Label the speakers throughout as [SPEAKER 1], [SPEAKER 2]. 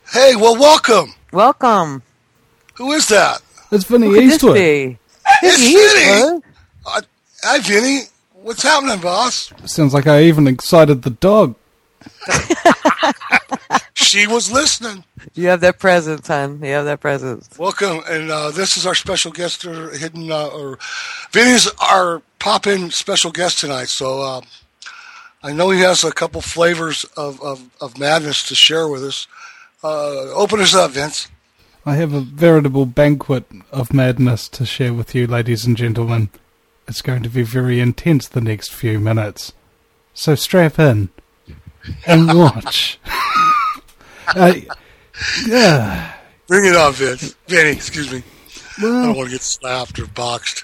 [SPEAKER 1] Hey, well, welcome.
[SPEAKER 2] Welcome.
[SPEAKER 1] Who is that?
[SPEAKER 3] It's Vinny
[SPEAKER 2] Who could
[SPEAKER 3] Eastwood.
[SPEAKER 2] this be?
[SPEAKER 1] It's Vinny. Hi, Vinny. What's happening, boss?
[SPEAKER 3] Sounds like I even excited the dog.
[SPEAKER 1] She was listening.
[SPEAKER 2] You have that presence, hon. You have that presence.
[SPEAKER 1] Welcome, and this is our special guest, Vinny's our pop-in special guest tonight. So I know he has a couple flavors of madness to share with us. Open us up, Vince.
[SPEAKER 3] I have a veritable banquet of madness to share with you, ladies and gentlemen. It's going to be very intense the next few minutes. So strap in and watch.
[SPEAKER 1] Bring it on, Vince. Vinny, excuse me.
[SPEAKER 3] Well,
[SPEAKER 1] I don't want to get slapped or boxed.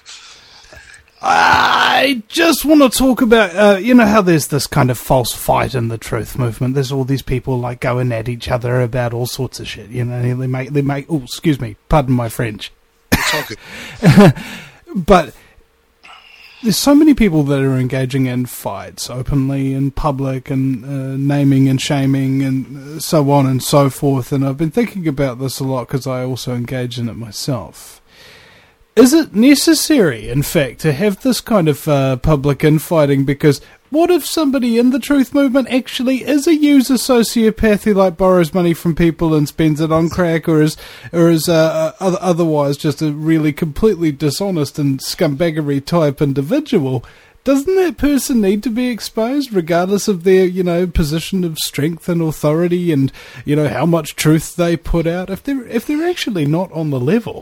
[SPEAKER 3] I just want to talk about, you know how there's this kind of false fight in the truth movement. There's all these people like going at each other about all sorts of shit. You know, they make. Oh, excuse me, pardon my French.
[SPEAKER 1] It's okay.
[SPEAKER 3] But there's so many people that are engaging in fights openly in public and naming and shaming and so on and so forth. And I've been thinking about this a lot because I also engage in it myself. Is it necessary, in fact, to have this kind of public infighting? Because what if somebody in the truth movement actually is a user sociopath who like borrows money from people and spends it on crack, or is otherwise just a really completely dishonest and scumbaggery type individual? Doesn't that person need to be exposed, regardless of their, you know, position of strength and authority, and you know how much truth they put out, if they're actually not on the level?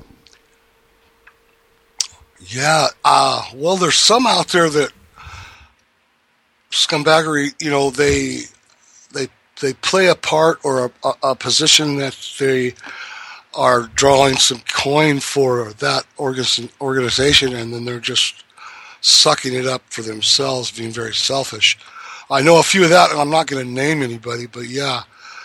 [SPEAKER 1] Yeah, well, there's some out there that scumbaggery, you know, they play a part or a position that they are drawing some coin for that organization, and then they're just sucking it up for themselves, being very selfish. I know a few of that, and I'm not going to name anybody, but yeah,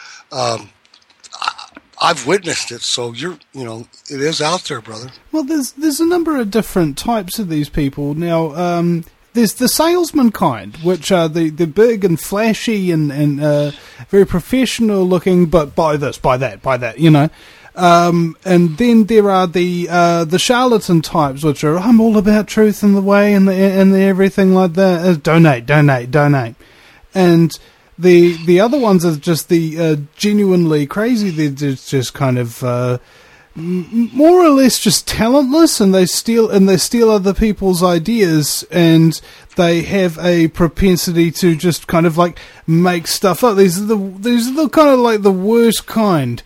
[SPEAKER 1] I've witnessed it, so it is out there, brother. Well,
[SPEAKER 3] there's a number of different types of these people. Now, there's the salesman kind, which are the big and flashy and very professional looking, but buy this, buy that, you know. And then there are the charlatan types, which are, I'm all about truth and the way and the everything like that. Donate. And the other ones are just the genuinely crazy. They're just kind of more or less just talentless, and they steal other people's ideas, and they have a propensity to just kind of like make stuff up. These are the kind of like the worst kind,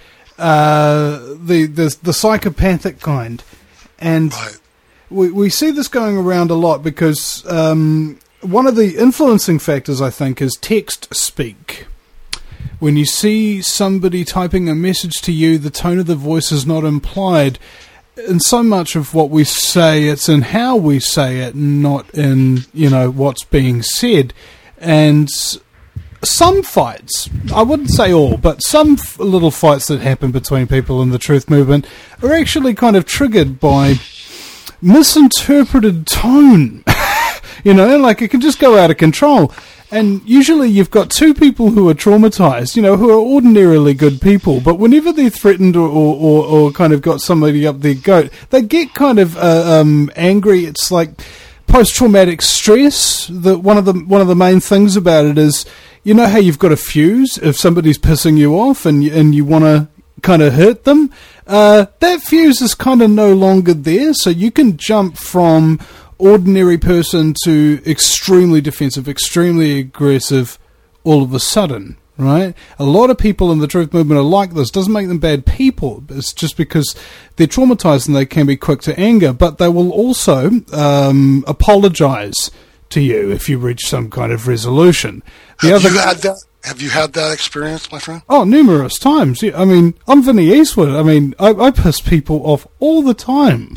[SPEAKER 3] the psychopathic kind, and
[SPEAKER 1] right.
[SPEAKER 3] we see this going around a lot because one of the influencing factors, I think, is text speak. When you see somebody typing a message to you, the tone of the voice is not implied in so much of what we say. It's in how we say it, not in, you know, what's being said. And some fights, I wouldn't say all, but some little fights that happen between people in the truth movement are actually kind of triggered by misinterpreted tone. You know, like it can just go out of control. And usually you've got two people who are traumatized, you know, who are ordinarily good people, but whenever they're threatened or kind of got somebody up their goat, they get kind of angry. It's like post-traumatic stress. One of the main things about it is, you know how you've got a fuse if somebody's pissing you off and you want to kind of hurt them? That fuse is kind of no longer there, so you can jump from ordinary person to extremely defensive, extremely aggressive all of a sudden, right? A lot of people in the truth movement are like this. Doesn't make them bad people. It's just because they're traumatized and they can be quick to anger, but they will also apologize to you if you reach some kind of resolution. Have
[SPEAKER 1] you had that experience, my friend?
[SPEAKER 3] Oh, numerous times. Yeah, I mean, I'm Vinny Eastwood. I mean, I piss people off all the time.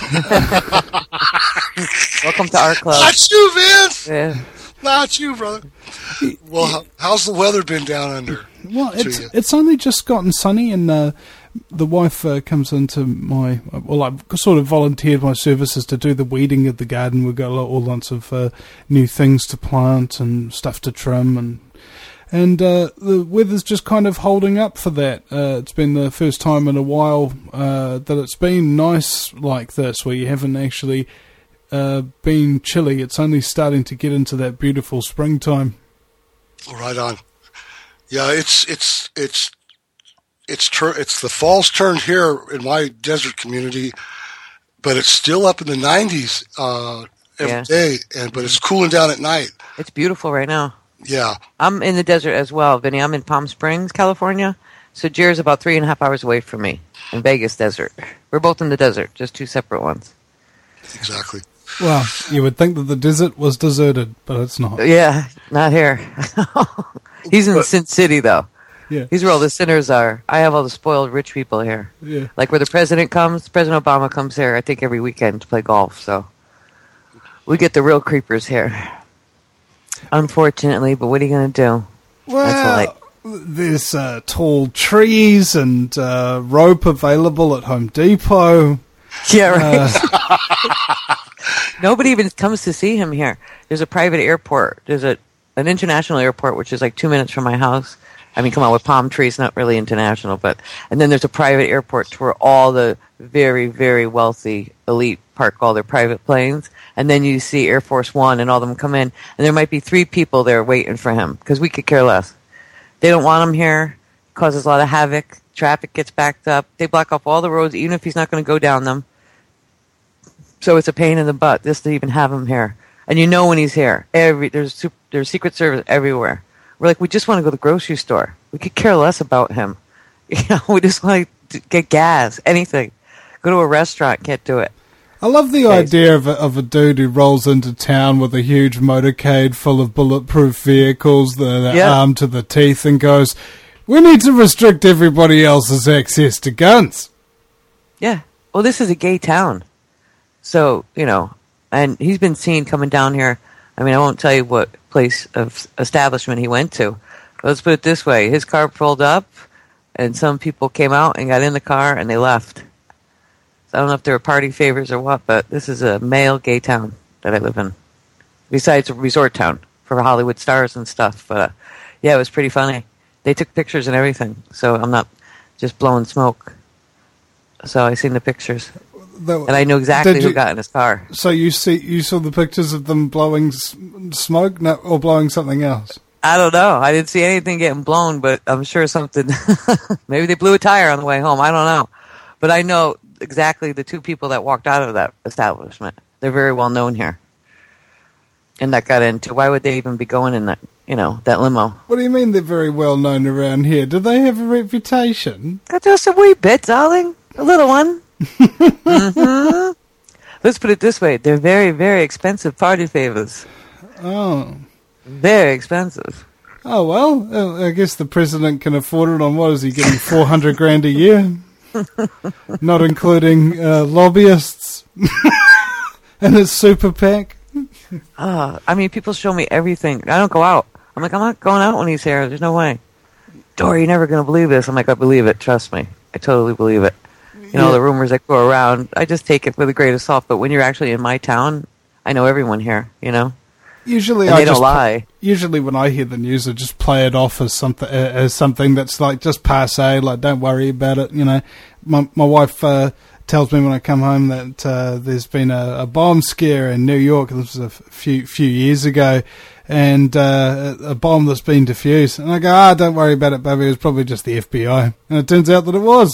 [SPEAKER 2] Welcome to our club.
[SPEAKER 1] Not you, Vince.
[SPEAKER 2] Yeah.
[SPEAKER 1] Not you, brother. Well, how's the weather been down under?
[SPEAKER 3] Well, it's only just gotten sunny, and the wife comes into I've sort of volunteered my services to do the weeding of the garden. We've got all lots of new things to plant and stuff to trim, And the weather's just kind of holding up for that. It's been the first time in a while that it's been nice like this, where you haven't actually been chilly. It's only starting to get into that beautiful springtime.
[SPEAKER 1] Right on. Yeah, it's the fall's turned here in my desert community, but it's still up in the 90s every day, but it's cooling down at night.
[SPEAKER 2] It's beautiful right now.
[SPEAKER 1] Yeah.
[SPEAKER 2] I'm in the desert as well, Vinny. I'm in Palm Springs, California. So Jer's about 3.5 hours away from me in Vegas desert. We're both in the desert, just two separate ones.
[SPEAKER 1] Exactly.
[SPEAKER 3] Well, you would think that the desert was deserted, but it's not.
[SPEAKER 2] Yeah, not here. He's in Sin City, though.
[SPEAKER 3] Yeah.
[SPEAKER 2] He's where all the sinners are. I have all the spoiled rich people here.
[SPEAKER 3] Yeah.
[SPEAKER 2] Like where the president comes, President Obama comes here, I think, every weekend to play golf. So we get the real creepers here. Unfortunately, but what are you going to do?
[SPEAKER 3] Well, there's tall trees and rope available at Home Depot.
[SPEAKER 2] Yeah, right. Nobody even comes to see him here. There's a private airport. There's an international airport, which is like 2 minutes from my house. I mean, come on, with palm trees, not really international, but... And then there's a private airport where all the very, very wealthy elite park all their private planes. And then you see Air Force One and all of them come in. And there might be 3 people there waiting for him, because we could care less. They don't want him here. Causes a lot of havoc. Traffic gets backed up. They block off all the roads, even if he's not going to go down them. So it's a pain in the butt just to even have him here. And you know when he's here. There's Secret Service everywhere. We're like, we just want to go to the grocery store. We could care less about him. We just want to get gas, anything. Go to a restaurant, can't do it.
[SPEAKER 3] I love the idea of a dude who rolls into town with a huge motorcade full of bulletproof vehicles that are armed to the teeth and goes, we need to restrict everybody else's access to guns.
[SPEAKER 2] Yeah. Well, this is a gay town. So, and he's been seen coming down here. I mean, I won't tell you what place of establishment he went to. But let's put it this way. His car pulled up, and some people came out and got in the car, and they left. So I don't know if they were party favors or what, but this is a male gay town that I live in. Besides a resort town for Hollywood stars and stuff. But, yeah, it was pretty funny. They took pictures and everything, so I'm not just blowing smoke. So I seen the pictures. And I knew exactly who got in his car.
[SPEAKER 3] So you saw the pictures of them blowing smoke or blowing something else?
[SPEAKER 2] I don't know. I didn't see anything getting blown, but I'm sure something... Maybe they blew a tire on the way home. I don't know. But I know exactly the 2 people that walked out of that establishment. They're very well known here. And that got into... Why would they even be going in that, that limo?
[SPEAKER 3] What do you mean they're very well known around here? Do they have a reputation?
[SPEAKER 2] Just a wee bit, darling. A little one. Mm-hmm. Let's put it this way. They're very, very expensive party favors.
[SPEAKER 3] Oh.
[SPEAKER 2] Very expensive.
[SPEAKER 3] Oh, well, I guess the president can afford it on, what is he getting, $400,000 a year? Not including lobbyists and his super PAC.
[SPEAKER 2] I mean, people show me everything. I don't go out. I'm like, I'm not going out when he's here. There's no way. Dory, you're never going to believe this. I'm like, I believe it. Trust me. I totally believe it. The rumors that go around, I just take it with a grain of salt. But when you're actually in my town, I know everyone here,
[SPEAKER 3] Usually
[SPEAKER 2] and they don't lie.
[SPEAKER 3] Usually when I hear the news, I just play it off as something that's like just passé, like don't worry about it, My wife tells me when I come home that there's been a bomb scare in New York. This was a few years ago. And a bomb that's been defused. And I go, don't worry about it, baby. It was probably just the FBI. And it turns out that it was.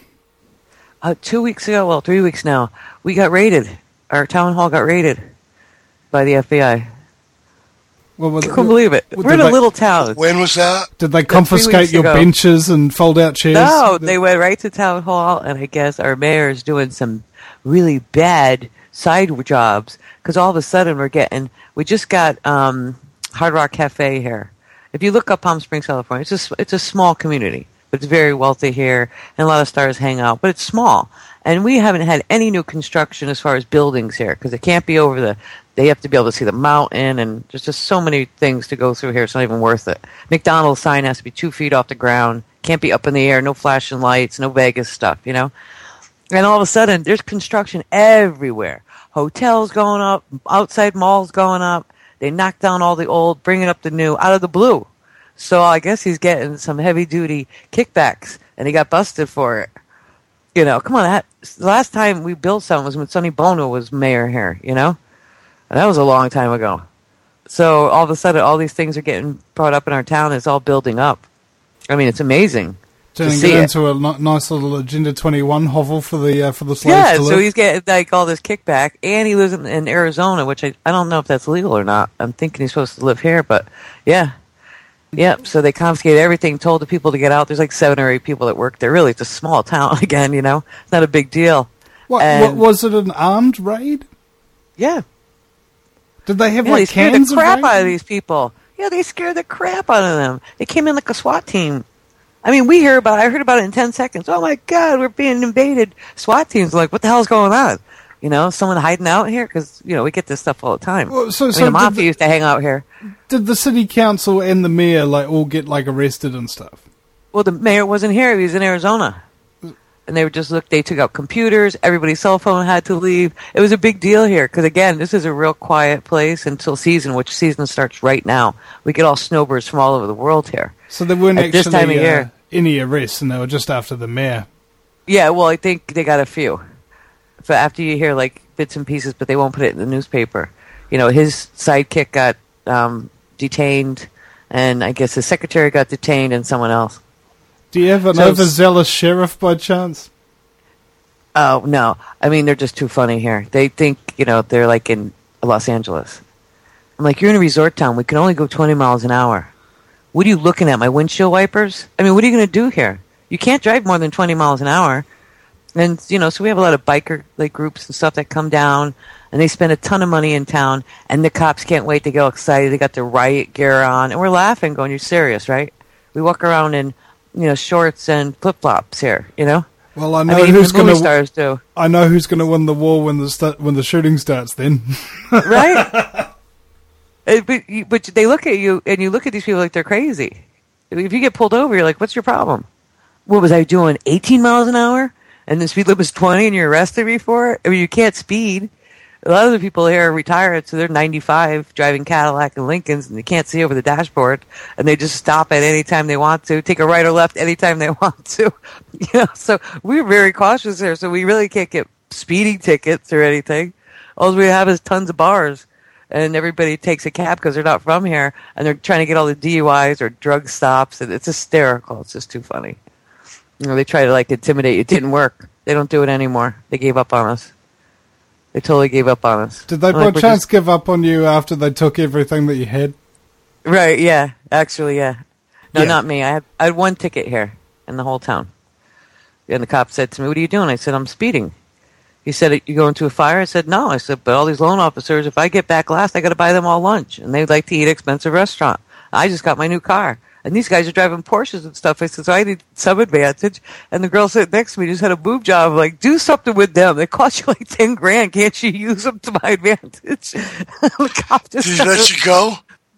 [SPEAKER 2] 2 weeks ago, 3 weeks now, we got raided. Our town hall got raided by the FBI.
[SPEAKER 3] Well,
[SPEAKER 2] I couldn't believe it. We're in a little town.
[SPEAKER 1] When was that?
[SPEAKER 3] Did they confiscate your benches and fold out chairs?
[SPEAKER 2] No, they went right to town hall, and I guess our mayor is doing some really bad side jobs, because all of a sudden we just got Hard Rock Cafe here. If you look up Palm Springs, California, it's a small community. It's very wealthy here, and a lot of stars hang out, but it's small. And we haven't had any new construction as far as buildings here, because it can't be they have to be able to see the mountain, and there's just so many things to go through here, it's not even worth it. McDonald's sign has to be 2 feet off the ground, can't be up in the air, no flashing lights, no Vegas stuff, And all of a sudden, there's construction everywhere. Hotels going up, outside malls going up. They knocked down all the old, bringing up the new, out of the blue. So I guess he's getting some heavy duty kickbacks, and he got busted for it. You know, come on. The last time we built something was when Sonny Bono was mayor here, you know? And that was a long time ago. So all of a sudden, all these things are getting brought up in our town. It's all building up. I mean, it's amazing.
[SPEAKER 3] Turning it into a nice little Agenda 21 hovel for the slaves to live.
[SPEAKER 2] So he's getting like all this kickback, and he lives in Arizona, which I don't know if that's legal or not. I'm thinking he's supposed to live here, but yeah. Yep, so they confiscated everything, told the people to get out. There's like 7 or 8 people that work there. Really, it's a small town again, you know? It's not a big deal.
[SPEAKER 3] What was it, an armed raid?
[SPEAKER 2] Yeah.
[SPEAKER 3] Did they have
[SPEAKER 2] they scared
[SPEAKER 3] cans
[SPEAKER 2] the crap
[SPEAKER 3] of
[SPEAKER 2] out of these people. Yeah, they scared the crap out of them. They came in like a SWAT team. I mean, I heard about it in 10 seconds. Oh my God, we're being invaded. SWAT teams are like, what the hell's going on? You know, someone hiding out here? Because, you know, we get this stuff all the time.
[SPEAKER 3] Well,
[SPEAKER 2] the mafia used to hang out here.
[SPEAKER 3] Did the city council and the mayor all get arrested and stuff?
[SPEAKER 2] Well, the mayor wasn't here. He was in Arizona. And they they took out computers. Everybody's cell phone had to leave. It was a big deal here. Because, again, this is a real quiet place until season, which season starts right now. We get all snowbirds from all over the world here.
[SPEAKER 3] So there weren't
[SPEAKER 2] actually this time of year.
[SPEAKER 3] Any arrests, and they were just after the mayor.
[SPEAKER 2] Yeah, well, I think they got a few. But after you hear bits and pieces, but they won't put it in the newspaper. You know, his sidekick got detained, and I guess his secretary got detained, and someone else.
[SPEAKER 3] Do you have an overzealous sheriff by chance?
[SPEAKER 2] Oh, no. I mean, they're just too funny here. They think, you know, they're like in Los Angeles. I'm like, you're in a resort town. We can only go 20 miles an hour. What are you looking at, my windshield wipers? I mean, what are you going to do here? You can't drive more than 20 miles an hour. And, you know, so we have a lot of biker groups and stuff that come down, and they spend a ton of money in town, and the cops can't wait to get all excited. They got their riot gear on, and we're laughing, going, you're serious, right? We walk around in, you know, shorts and flip-flops here, you know?
[SPEAKER 3] Well, I know who's going to
[SPEAKER 2] stars do.
[SPEAKER 3] I know who's going to win the war when the shooting starts then.
[SPEAKER 2] Right? But they look at you, and you look at these people like they're crazy. If you get pulled over, you're like, what's your problem? What was I doing, 18 miles an hour? And the speed limit was 20 and you're arrested me for it? I mean, you can't speed. A lot of the people here are retired, so they're 95, driving Cadillac and Lincolns, and they can't see over the dashboard, and they just stop at any time they want to, take a right or left anytime they want to. You know, so we're very cautious here, so we really can't get speeding tickets or anything. All we have is tons of bars, and everybody takes a cab because they're not from here, and they're trying to get all the DUIs or drug stops, and it's hysterical. It's just too funny. You know, they try to intimidate you. It didn't work. They don't do it anymore. They gave up on us. They totally gave up on us.
[SPEAKER 3] Did they by chance give up on you after they took everything that you had?
[SPEAKER 2] Right, yeah. Actually, yeah. No, not me. I had one ticket here in the whole town. And the cop said to me, what are you doing? I said, I'm speeding. He said, you going to a fire? I said, no. I said, but all these loan officers, if I get back last, I got to buy them all lunch. And they like to eat at expensive restaurant. I just got my new car. And these guys are driving Porsches and stuff. I said, so I need some advantage. And the girl sitting next to me just had a boob job. Like, do something with them. They cost you like 10 grand. Can't you use them to my advantage? The cop just
[SPEAKER 1] Did he let you go?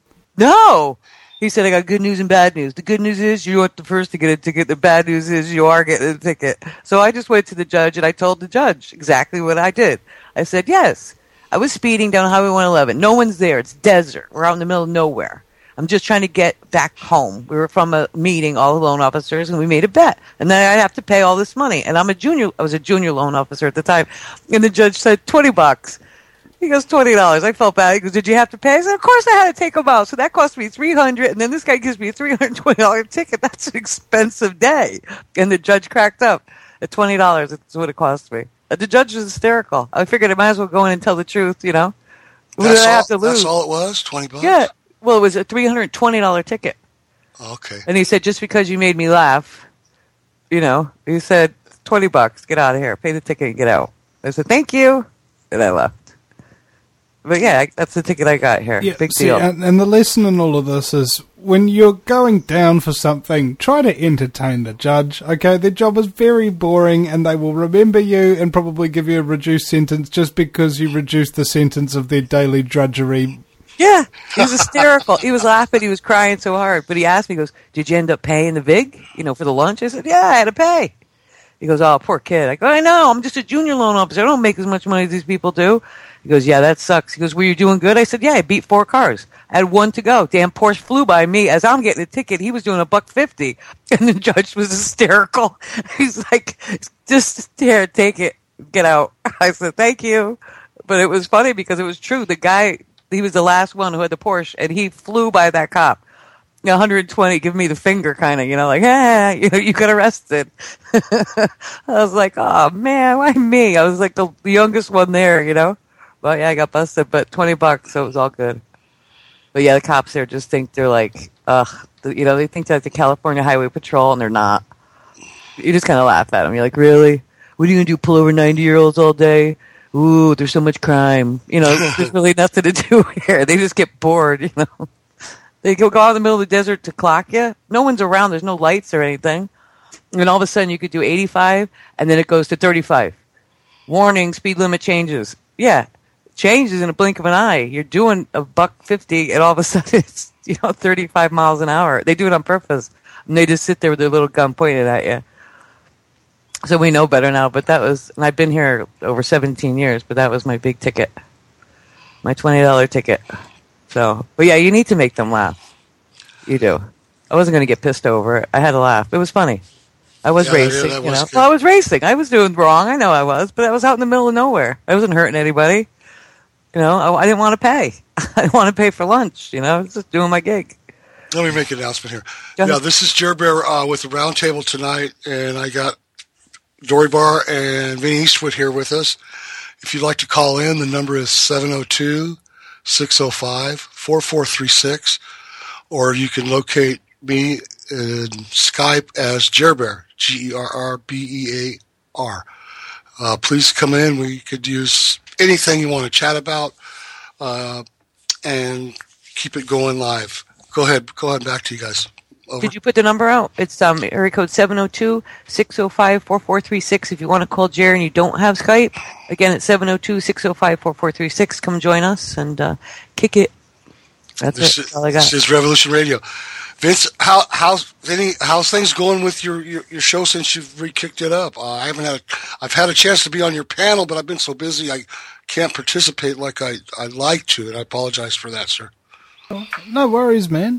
[SPEAKER 2] No. He said, I got good news and bad news. The good news is you weren't the first to get a ticket. The bad news is you are getting a ticket. So I just went to the judge, and I told the judge exactly what I did. I said, yes, I was speeding down Highway 111. No one's there. It's desert. We're out in the middle of nowhere. I'm just trying to get back home. We were from a meeting, all the loan officers, and we made a bet. And then I'd have to pay all this money. And I was a junior loan officer at the time. And the judge said, $20. He goes, $20. I felt bad. He goes, did you have to pay? I said, of course I had to take them out. So that cost me $300. And then this guy gives me a $320 ticket. That's an expensive day. And the judge cracked up at $20. That's what it cost me. The judge was hysterical. I figured I might as well go in and tell the truth, you know.
[SPEAKER 1] That's all it was? $20?
[SPEAKER 2] Yeah. Well, it was a $320 ticket.
[SPEAKER 1] Okay.
[SPEAKER 2] And he said, just because you made me laugh, you know, he said, $20, get out of here. Pay the ticket and get out. I said, thank you. And I left. But yeah, that's the ticket I got here. Yeah, Big deal.
[SPEAKER 3] And the lesson in all of this is when you're going down for something, try to entertain the judge. Okay, their job is very boring, and they will remember you and probably give you a reduced sentence just because you reduced the sentence of their daily drudgery.
[SPEAKER 2] Yeah, he was hysterical. He was laughing. He was crying so hard. But he asked me, he goes, did you end up paying the VIG, you know, for the lunch? I said, yeah, I had to pay. He goes, oh, poor kid. I go, I know, I'm just a junior loan officer. I don't make as much money as these people do. He goes, yeah, that sucks. He goes, were you doing good? I said, yeah, I beat 4 cars. I had 1 to go. Damn Porsche flew by me. As I'm getting a ticket, he was doing $1.50. And the judge was hysterical. He's like, just here, take it, get out. I said, thank you. But it was funny because it was true. The guy, he was the last one who had the Porsche, and he flew by that cop. 120, give me the finger, kind of, like, hey, you got arrested. I was like, oh man, why me? I was like the youngest one there, But yeah, I got busted, but $20, so it was all good. But yeah, the cops there just think they're like, they think they're the California Highway Patrol, and they're not. You just kind of laugh at them. You're like, really? What are you gonna do? Pull over 90-year-olds all day? Ooh, there's so much crime. There's really nothing to do here. They just get bored. They go out in the middle of the desert to clock you. No one's around. There's no lights or anything. And all of a sudden, you could do 85, and then it goes to 35. Warning, speed limit changes. Yeah, changes in a blink of an eye. You're doing $1.50, and all of a sudden, it's 35 miles an hour. They do it on purpose, and they just sit there with their little gun pointed at you. So we know better now. But and I've been here over 17 years, but that was my big ticket, my $20 ticket. So, but yeah, you need to make them laugh. You do. I wasn't going to get pissed over it. I had to laugh. It was funny. I was racing, Well, I was racing. I was doing wrong. I know I was, but I was out in the middle of nowhere. I wasn't hurting anybody. I didn't want to pay. I didn't want to pay for lunch. I was just doing my gig.
[SPEAKER 1] Let me make an announcement here. Yeah, this is Jer Bear with the Roundtable tonight, and I got Dory Bar and Vinny Eastwood here with us. If you'd like to call in, the number is 702-605-4436, or you can locate me in Skype as Gerbear, Gerbear. Please come in. We could use anything you want to chat about, and keep it going live. Go ahead. Back to you guys. Over.
[SPEAKER 2] Did you put the number out? It's area code 702-605-4436. If you want to call Jerry and you don't have Skype, again, it's 702-605-4436. Come join us and kick it. That's all I got.
[SPEAKER 1] This is Revolution Radio. Vince, how's things going with your show since you've re-kicked it up? I've had a chance to be on your panel, but I've been so busy I can't participate like I'd like to, and I apologize for that, sir.
[SPEAKER 3] No worries, man.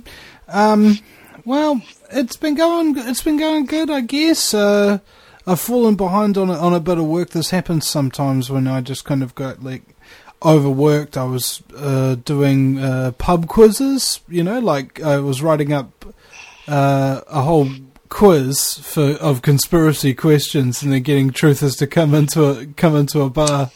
[SPEAKER 3] Well, it's been going good, I guess. I've fallen behind on a bit of work. This happens sometimes when I just kind of got overworked. I was doing pub quizzes, I was writing up a whole quiz of conspiracy questions, and then getting truthers to come into a bar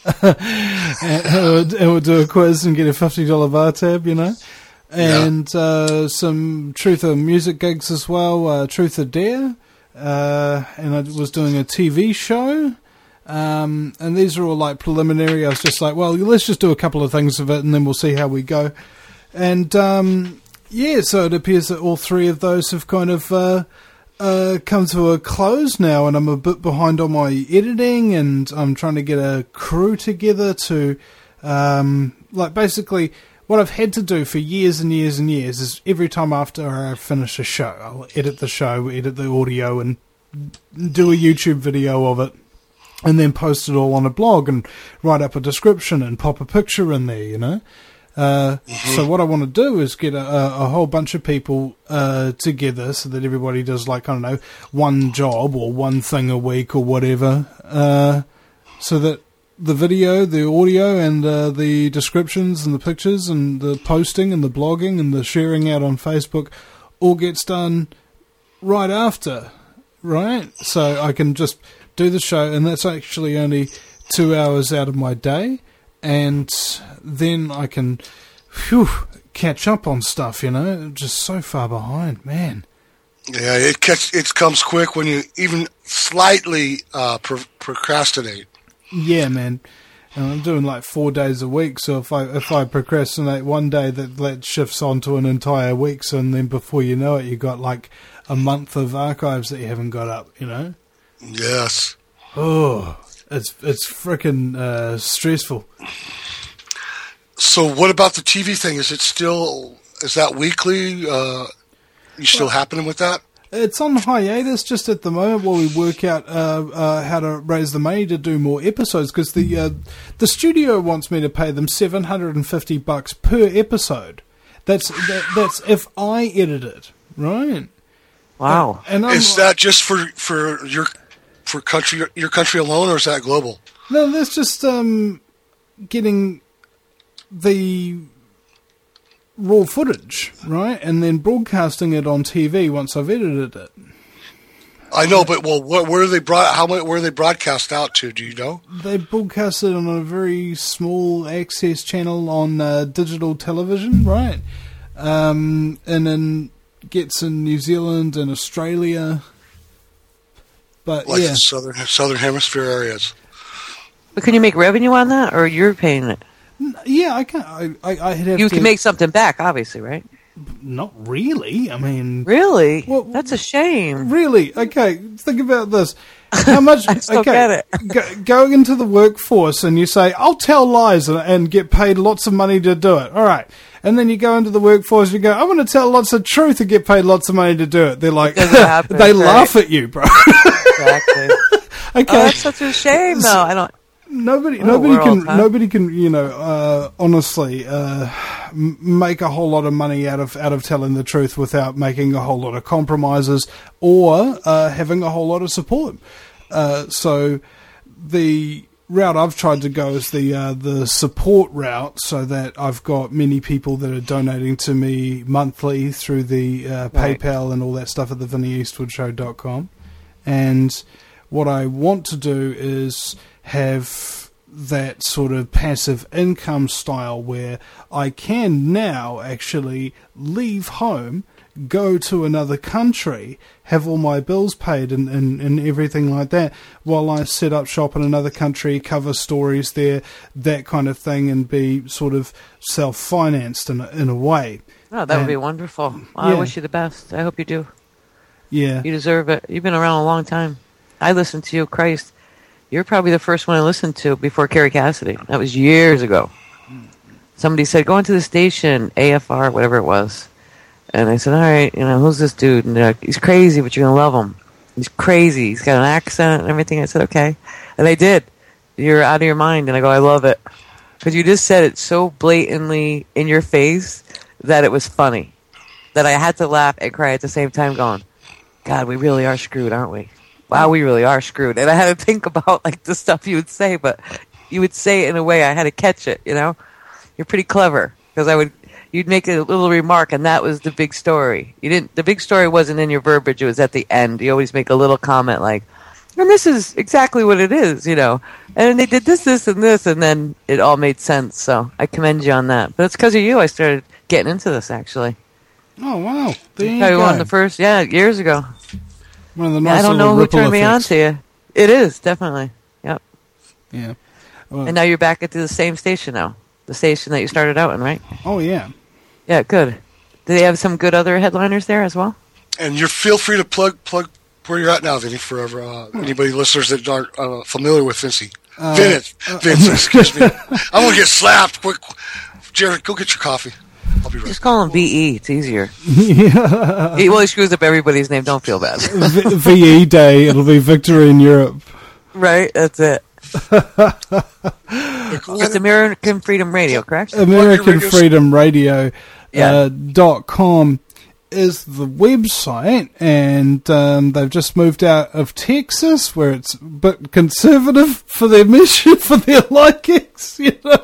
[SPEAKER 3] and we'll do a quiz and get a $50 bar tab, And some Truther music gigs as well, Truth or Dare, and I was doing a TV show, and these are all preliminary. I was just like, well, let's just do a couple of things of it, and then we'll see how we go. And so it appears that all 3 of those have kind of come to a close now, and I'm a bit behind on my editing, and I'm trying to get a crew together to, basically... What I've had to do for years and years and years is every time after I finish a show, I'll edit the show, edit the audio, and do a YouTube video of it, and then post it all on a blog and write up a description and pop a picture in there, So what I want to do is get a whole bunch of people together so that everybody does one job or one thing a week or whatever, so that the video, the audio, and the descriptions and the pictures and the posting and the blogging and the sharing out on Facebook all gets done right after, right? So I can just do the show, and that's actually only 2 hours out of my day, and then I can catch up on stuff, just so far behind, man.
[SPEAKER 1] Yeah, it comes quick when you even slightly procrastinate.
[SPEAKER 3] Yeah, man. And I'm doing 4 days a week, so if I procrastinate one day, that shifts onto an entire week, so and then before you know it, you got a month of archives that you haven't got up,
[SPEAKER 1] Yes.
[SPEAKER 3] Oh, it's freaking stressful.
[SPEAKER 1] So what about the TV thing? Is that weekly? You still happening with that?
[SPEAKER 3] It's on hiatus just at the moment while we work out how to raise the money to do more episodes, because the studio wants me to pay them $750 per episode. That's if I edit it, right?
[SPEAKER 2] Wow.
[SPEAKER 3] And
[SPEAKER 1] Is that just for your country alone, or is that global?
[SPEAKER 3] No, that's just getting the raw footage, right, and then broadcasting it on TV once I've edited it.
[SPEAKER 1] I know, but where are they where are they broadcast out to? Do you know?
[SPEAKER 3] They broadcast it on a very small access channel on digital television, right? And then gets in New Zealand and Australia, but
[SPEAKER 1] Like
[SPEAKER 3] yeah,
[SPEAKER 1] the southern hemisphere areas.
[SPEAKER 2] But can you make revenue on that, or you're paying it?
[SPEAKER 3] yeah, I can. I have
[SPEAKER 2] You
[SPEAKER 3] to,
[SPEAKER 2] can make something back, obviously, right?
[SPEAKER 3] not really. I mean,
[SPEAKER 2] Really?
[SPEAKER 3] Well,
[SPEAKER 2] That's a shame.
[SPEAKER 3] really? Okay, think about this. How much?
[SPEAKER 2] I still
[SPEAKER 3] okay,
[SPEAKER 2] get it.
[SPEAKER 3] Going into the workforce and you say, "I'll tell lies and get paid lots of money to do it." All right, and then you go into the workforce and you go, "I'm going to tell lots of truth and get paid lots of money to do it." They're like,
[SPEAKER 2] Doesn't happen,
[SPEAKER 3] they
[SPEAKER 2] right?
[SPEAKER 3] laugh at you, bro.
[SPEAKER 2] Exactly.
[SPEAKER 3] Okay,
[SPEAKER 2] Oh, that's such a shame, though. I don't.
[SPEAKER 3] Nobody
[SPEAKER 2] world, huh?
[SPEAKER 3] can, honestly, make a whole lot of money out of telling the truth without making a whole lot of compromises or having a whole lot of support. So the route I've tried to go is the support route, so that I've got many people that are donating to me monthly through the
[SPEAKER 2] Right.
[SPEAKER 3] PayPal and all that stuff at the VinnyEastwoodshow.com. And what I want to do is have that sort of passive income style where I can now actually leave home, go to another country, have all my bills paid and everything like that, while I set up shop in another country, cover stories there, that kind of thing, and be sort of self-financed in a way.
[SPEAKER 2] Oh, that would be wonderful. Well, I
[SPEAKER 3] yeah.
[SPEAKER 2] wish you the best. I hope you do.
[SPEAKER 3] Yeah.
[SPEAKER 2] You deserve it. You've been around a long time. I listened to you, Christ. You're probably the first one I listened to before Carrie Cassidy. That was years ago. Somebody said, go into the station, AFR, whatever it was. And I said, all right, who's this dude? And they're like, he's crazy, but you're going to love him. He's crazy. He's got an accent and everything. I said, okay. And they did. You're out of your mind. And I go, I love it. Because you just said it so blatantly in your face that it was funny. That I had to laugh and cry at the same time going, God, we really are screwed, aren't we? Wow, we really are screwed. And I had to think about like the stuff you would say, but you would say it in a way I had to catch it, You're pretty clever. Because you'd make a little remark and that was the big story. The big story wasn't in your verbiage, it was at the end. You always make a little comment like, and this is exactly what it is, And they did this, and this, and then it all made sense. So I commend you on that. But it's because of you I started getting into this, actually.
[SPEAKER 3] Oh, wow. There you
[SPEAKER 2] Probably
[SPEAKER 3] go.
[SPEAKER 2] one of the first, years ago.
[SPEAKER 3] One of the nice
[SPEAKER 2] I don't
[SPEAKER 3] little
[SPEAKER 2] know who
[SPEAKER 3] ripple
[SPEAKER 2] turned me on
[SPEAKER 3] effects.
[SPEAKER 2] to you. It is, definitely. Yep.
[SPEAKER 3] Yeah. Well,
[SPEAKER 2] And now you're back at the same station now. The station that you started out in, right?
[SPEAKER 3] oh, yeah.
[SPEAKER 2] Yeah, good. Do they have some good other headliners there as well?
[SPEAKER 1] And feel free to plug where you're at now, Vinny, for anybody listeners that aren't familiar with Vince, excuse me. I'm going to get slapped. Quick, Jared, go get your coffee. I'll be right
[SPEAKER 2] Just call him VE. It's easier.
[SPEAKER 3] Yeah.
[SPEAKER 2] He screws up everybody's name. Don't feel bad.
[SPEAKER 3] VE Day, it'll be Victory in Europe.
[SPEAKER 2] Right? That's it.
[SPEAKER 1] back.
[SPEAKER 2] It's American Freedom Radio, correct?
[SPEAKER 3] American Freedom Radio
[SPEAKER 2] Yeah.
[SPEAKER 3] .com is the website, and they've just moved out of Texas, where it's a bit conservative for their mission, for their likings,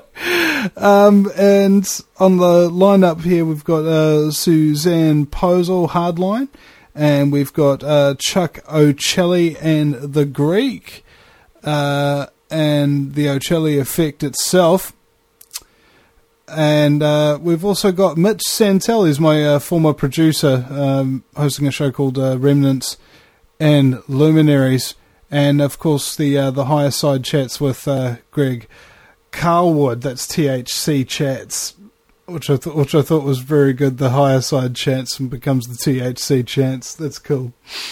[SPEAKER 3] And on the lineup here, we've got Suzanne Posel, Hardline, and we've got Chuck O'Celli and the Greek, and the O'Celli Effect itself. And we've also got Mitch Santel, who's my former producer, hosting a show called Remnants and Luminaries, and of course the Higher Side Chats with Greg Carlwood. That's THC Chats, which I thought was very good. The Higher Side Chats and becomes the THC Chats. That's cool.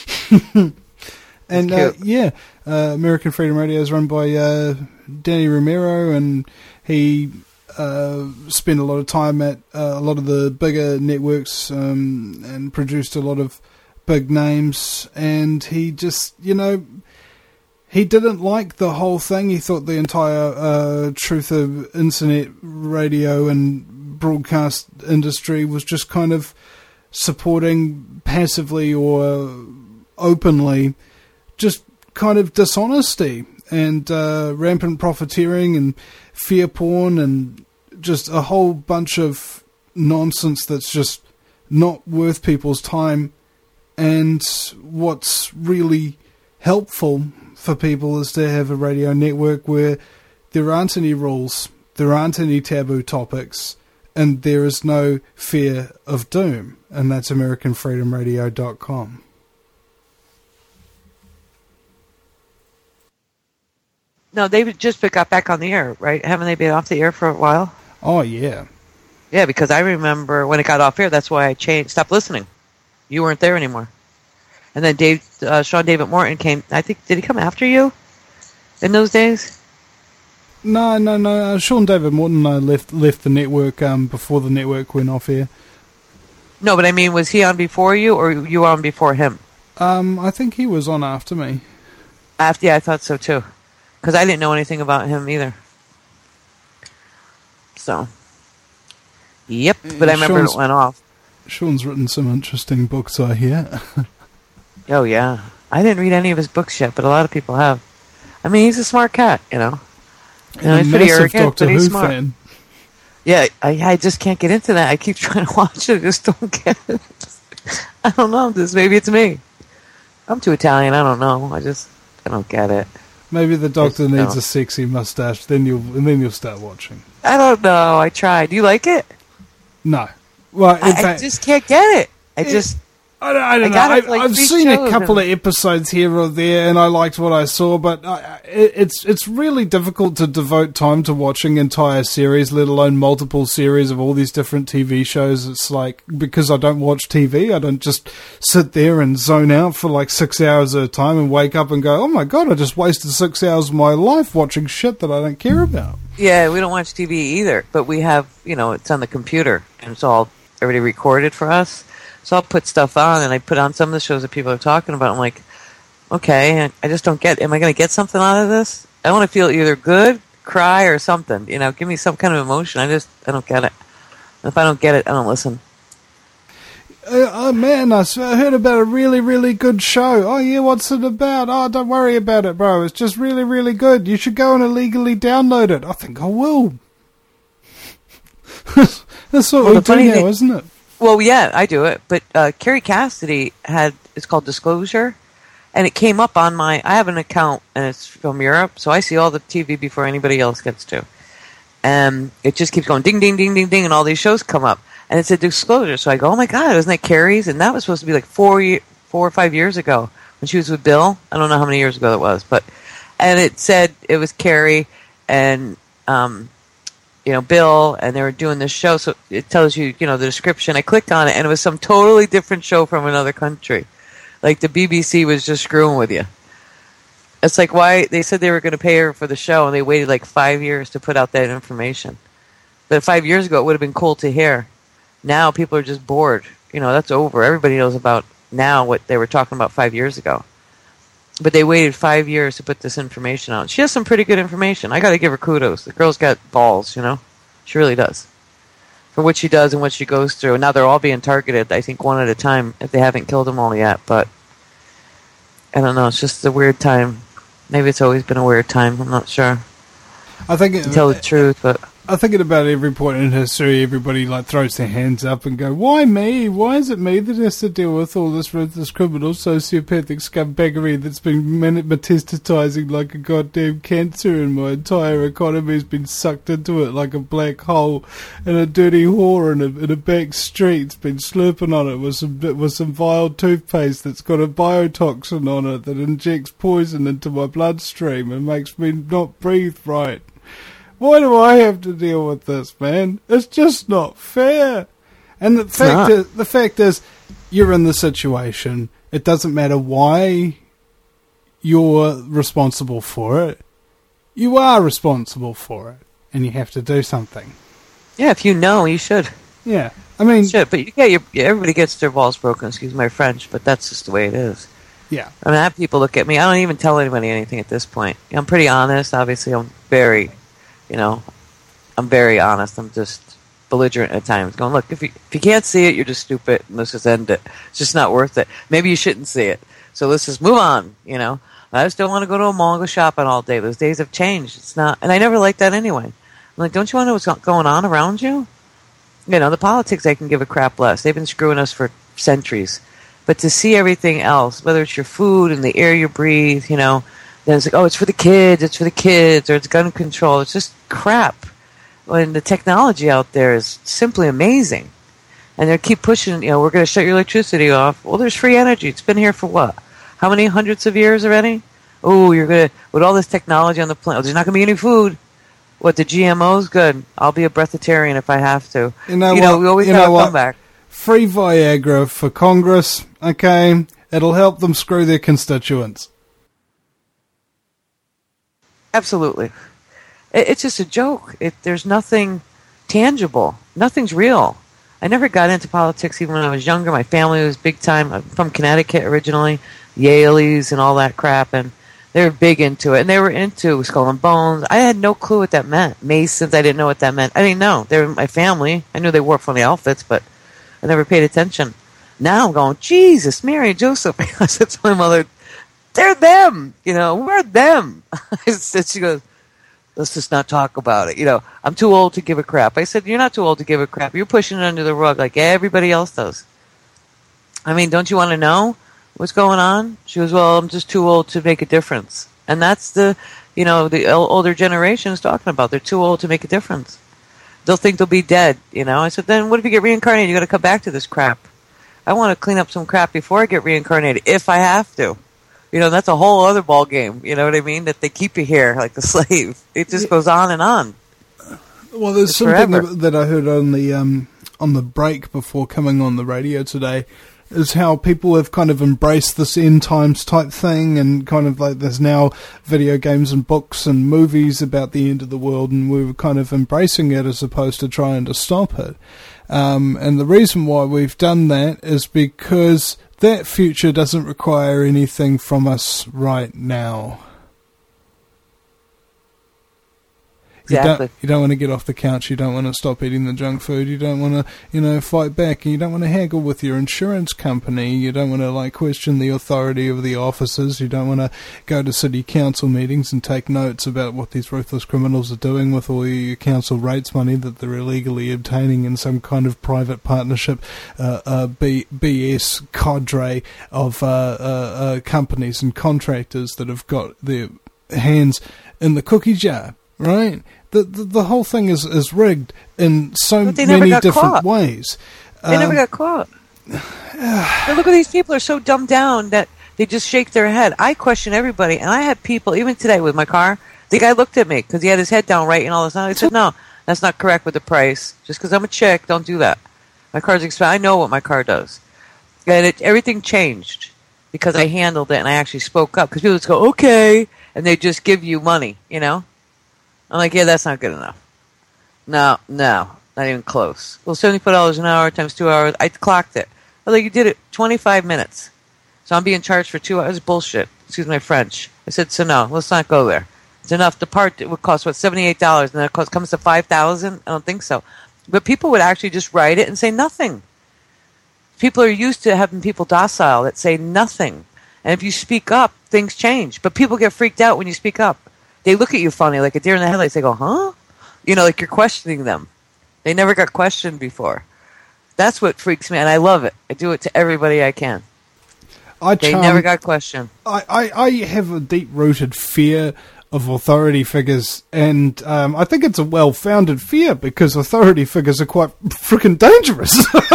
[SPEAKER 3] And American Freedom Radio is run by Danny Romero, and he spent a lot of time at a lot of the bigger networks and produced a lot of big names, and he just, he didn't like the whole thing. He thought the entire truth of internet radio and broadcast industry was just kind of supporting passively or openly just kind of dishonesty and rampant profiteering and fear porn and just a whole bunch of nonsense that's just not worth people's time. And what's really helpful for people is to have a radio network where there aren't any rules, there aren't any taboo topics, and there is no fear of doom. And that's AmericanFreedomRadio.com.
[SPEAKER 2] No, they just got back on the air, right? Haven't they been off the air for a while?
[SPEAKER 3] Oh, yeah.
[SPEAKER 2] Yeah, because I remember when it got off air, that's why I stopped listening. You weren't there anymore. And then Sean David Morton came, I think, did he come after you in those days?
[SPEAKER 3] No. Sean David Morton left the network before the network went off air.
[SPEAKER 2] No, but I mean, was he on before you or you were on before him?
[SPEAKER 3] I think he was on after me.
[SPEAKER 2] Yeah, I thought so too. Because I didn't know anything about him either. So, yep, but I remember it went off.
[SPEAKER 3] Sean's written some interesting books, I hear.
[SPEAKER 2] Oh, yeah. I didn't read any of his books yet, but a lot of people have. I mean, he's a smart cat,
[SPEAKER 3] And
[SPEAKER 2] he's
[SPEAKER 3] a
[SPEAKER 2] pretty
[SPEAKER 3] massive
[SPEAKER 2] arrogant,
[SPEAKER 3] Doctor
[SPEAKER 2] but he's
[SPEAKER 3] Who
[SPEAKER 2] smart.
[SPEAKER 3] fan.
[SPEAKER 2] Yeah, I just can't get into that. I keep trying to watch it. I just don't get it. I don't know. Maybe it's me. I'm too Italian. I don't know. I don't get it.
[SPEAKER 3] Maybe the Doctor needs a sexy mustache, then you'll start watching.
[SPEAKER 2] I don't know. I tried. Do you like it?
[SPEAKER 3] No. Well,
[SPEAKER 2] I just can't get it. I don't
[SPEAKER 3] know. I've seen a couple of episodes here or there, and I liked what I saw, but it's really difficult to devote time to watching entire series, let alone multiple series of all these different TV shows. It's like, because I don't watch TV, I don't just sit there and zone out for like 6 hours at a time and wake up and go, oh my God, I just wasted 6 hours of my life watching shit that I don't care about.
[SPEAKER 2] Yeah, we don't watch TV either, but we have, it's on the computer, and it's all already recorded for us. So I'll put stuff on, and I put on some of the shows that people are talking about. I'm like, okay, I just don't get, am I going to get something out of this? I want to feel either good, cry, or something. Give me some kind of emotion. I don't get it. And if I don't get it, I don't listen.
[SPEAKER 3] Man, I heard about a really, really good show. Oh, yeah, what's it about? Oh, don't worry about it, bro. It's just really, really good. You should go and illegally download it. I think I will. That's what we do now, isn't it?
[SPEAKER 2] Well, yeah, I do it. But Carrie Cassidy it's called Disclosure, and it came up on I have an account, and it's from Europe, so I see all the TV before anybody else gets to. And it just keeps going ding, ding, ding, ding, ding, and all these shows come up. And it's a Disclosure, so I go, oh my God, isn't that Carrie's? And that was supposed to be like 4 or 5 years ago when she was with Bill. I don't know how many years ago that was, and it said it was Carrie and Bill, and they were doing this show, so it tells you, the description. I clicked on it, and it was some totally different show from another country. Like the BBC was just screwing with you. It's like, why they said they were going to pay her for the show, and they waited like 5 years to put out that information. But 5 years ago, it would have been cool to hear. Now people are just bored. That's over. Everybody knows about now what they were talking about 5 years ago. But they waited 5 years to put this information out. She has some pretty good information. I got to give her kudos. The girl's got balls, She really does. For what she does and what she goes through. And now they're all being targeted, I think, one at a time, if they haven't killed them all yet. But I don't know. It's just a weird time. Maybe it's always been a weird time. I'm not sure.
[SPEAKER 3] I think
[SPEAKER 2] to tell the truth, but
[SPEAKER 3] I think at about every point in history, everybody throws their hands up and go, "Why me? Why is it me that has to deal with all this criminal, sociopathic scumbaggery that's been metastasizing like a goddamn cancer, and my entire economy has been sucked into it like a black hole, and a dirty whore in a back street's been slurping on it with some vile toothpaste that's got a biotoxin on it that injects poison into my bloodstream and makes me not breathe right. Why do I have to deal with this, man? It's just not fair." And the fact is, you're in the situation. It doesn't matter why you're responsible for it. You are responsible for it, and you have to do something.
[SPEAKER 2] Yeah, if you know, you should.
[SPEAKER 3] Yeah. I mean,
[SPEAKER 2] shit, but everybody gets their balls broken. Excuse my French, but that's just the way it is.
[SPEAKER 3] yeah.
[SPEAKER 2] I mean, I have people look at me. I don't even tell anybody anything at this point. I'm pretty honest. Obviously, I'm very honest. I'm just belligerent at times. Going, look, if you can't see it, you're just stupid. And let's just end it. It's just not worth it. Maybe you shouldn't see it. So let's just move on. I just don't want to go to a mall and go shopping all day. Those days have changed. It's not, and I never liked that anyway. I'm like, don't you want to know what's going on around you? The politics I can give a crap less. They've been screwing us for centuries. But to see everything else, whether it's your food and the air you breathe, then it's like, oh, it's for the kids, or it's gun control. It's just crap. When the technology out there is simply amazing. And they keep pushing, we're going to shut your electricity off. Well, there's free energy. It's been here for what? How many hundreds of years already? Oh, you're going to, with all this technology on the planet, there's not going to be any food. What, the GMOs? Good. I'll be a breatharian if I have to.
[SPEAKER 3] You know what?
[SPEAKER 2] We always have a comeback.
[SPEAKER 3] Free Viagra for Congress, okay? It'll help them screw their constituents.
[SPEAKER 2] Absolutely. It's just a joke. There's nothing tangible. Nothing's real. I never got into politics even when I was younger. My family was big time. I'm from Connecticut originally, Yaleys and all that crap, and they were big into it. And they were into Skull and Bones. I had no clue what that meant. Masons, I didn't know what that meant. I didn't know. They were my family. I knew they wore funny outfits, but I never paid attention. Now I'm going, Jesus, Mary and Joseph. I said to my mother, they're them. We're them. She goes, let's just not talk about it. I'm too old to give a crap. I said, you're not too old to give a crap. You're pushing it under the rug like everybody else does. I mean, don't you want to know what's going on? She goes, well, I'm just too old to make a difference. And that's the older generation is talking about. They're too old to make a difference. They'll think they'll be dead, I said, then what if you get reincarnated? You got to come back to this crap. I want to clean up some crap before I get reincarnated, if I have to. That's a whole other ball game. You know what I mean? That they keep you here like a slave. It just goes on and on.
[SPEAKER 3] Well, there's something that I heard on the break before coming on the radio today, is how people have kind of embraced this end times type thing, and kind of like there's now video games and books and movies about the end of the world, and we're kind of embracing it as opposed to trying to stop it. And the reason why we've done that is because that future doesn't require anything from us right now.
[SPEAKER 2] Exactly.
[SPEAKER 3] You don't want to get off the couch. You don't want to stop eating the junk food. You don't want to, fight back. And you don't want to haggle with your insurance company. You don't want to, question the authority of the officers. You don't want to go to city council meetings and take notes about what these ruthless criminals are doing with all your council rates money that they're illegally obtaining in some kind of private partnership, BS cadre of companies and contractors that have got their hands in the cookie jar, right? The whole thing is rigged in so many different ways.
[SPEAKER 2] They never got caught. But look at these people are so dumbed down that they just shake their head. I question everybody, and I had people, even today with my car, the guy looked at me because he had his head down right and all this. I said, no, that's not correct with the price. Just because I'm a chick, don't do that. My car's expensive. I know what my car does. And everything changed because I handled it and I actually spoke up. Because people just go, okay, and they just give you money, I'm like, yeah, that's not good enough. No, not even close. Well, $74 an hour times 2 hours. I clocked it. I was like, you did it 25 minutes. So I'm being charged for 2 hours. Bullshit. Excuse my French. I said, so no, let's not go there. It's enough. The part would cost, $78, and then it comes to $5,000? I don't think so. But people would actually just write it and say nothing. People are used to having people docile that say nothing. And if you speak up, things change. But people get freaked out when you speak up. They look at you funny, like a deer in the headlights. They go, huh? Like you're questioning them. They never got questioned before. That's what freaks me, and I love it. I do it to everybody I can. They never got questioned.
[SPEAKER 3] I have a deep-rooted fear of authority figures, and I think it's a well-founded fear because authority figures are quite freaking dangerous.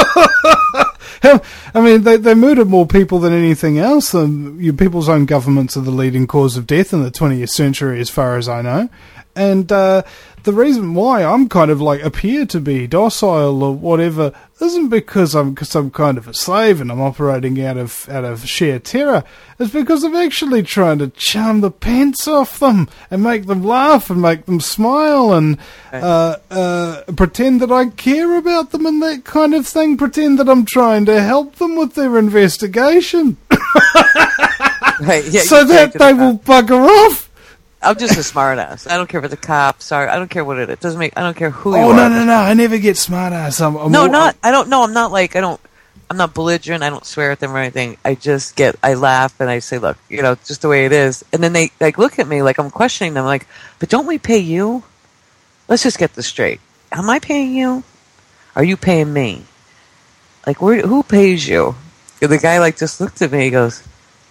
[SPEAKER 3] I mean, they murder more people than anything else. People's own governments are the leading cause of death in the 20th century, as far as I know. And the reason why I'm kind of like appear to be docile or whatever isn't because I'm some kind of a slave and I'm operating out of sheer terror. It's because I'm actually trying to charm the pants off them and make them laugh and make them smile and pretend that I care about them and that kind of thing. Pretend that I'm trying to help them with their investigation.
[SPEAKER 2] Right, yeah,
[SPEAKER 3] so that they will bugger off.
[SPEAKER 2] I'm just a smart ass. I don't care if it's a cop. Sorry, I don't care what it is. It doesn't make. I don't care who you are.
[SPEAKER 3] Oh no! I never get smart ass.
[SPEAKER 2] I don't know. I'm not like. I'm not belligerent. I don't swear at them or anything. I laugh and I say, look, just the way it is. And then they like look at me like I'm questioning them. Like, but don't we pay you? Let's just get this straight. Am I paying you? Are you paying me? Like, who pays you? And the guy like just looked at me. He goes,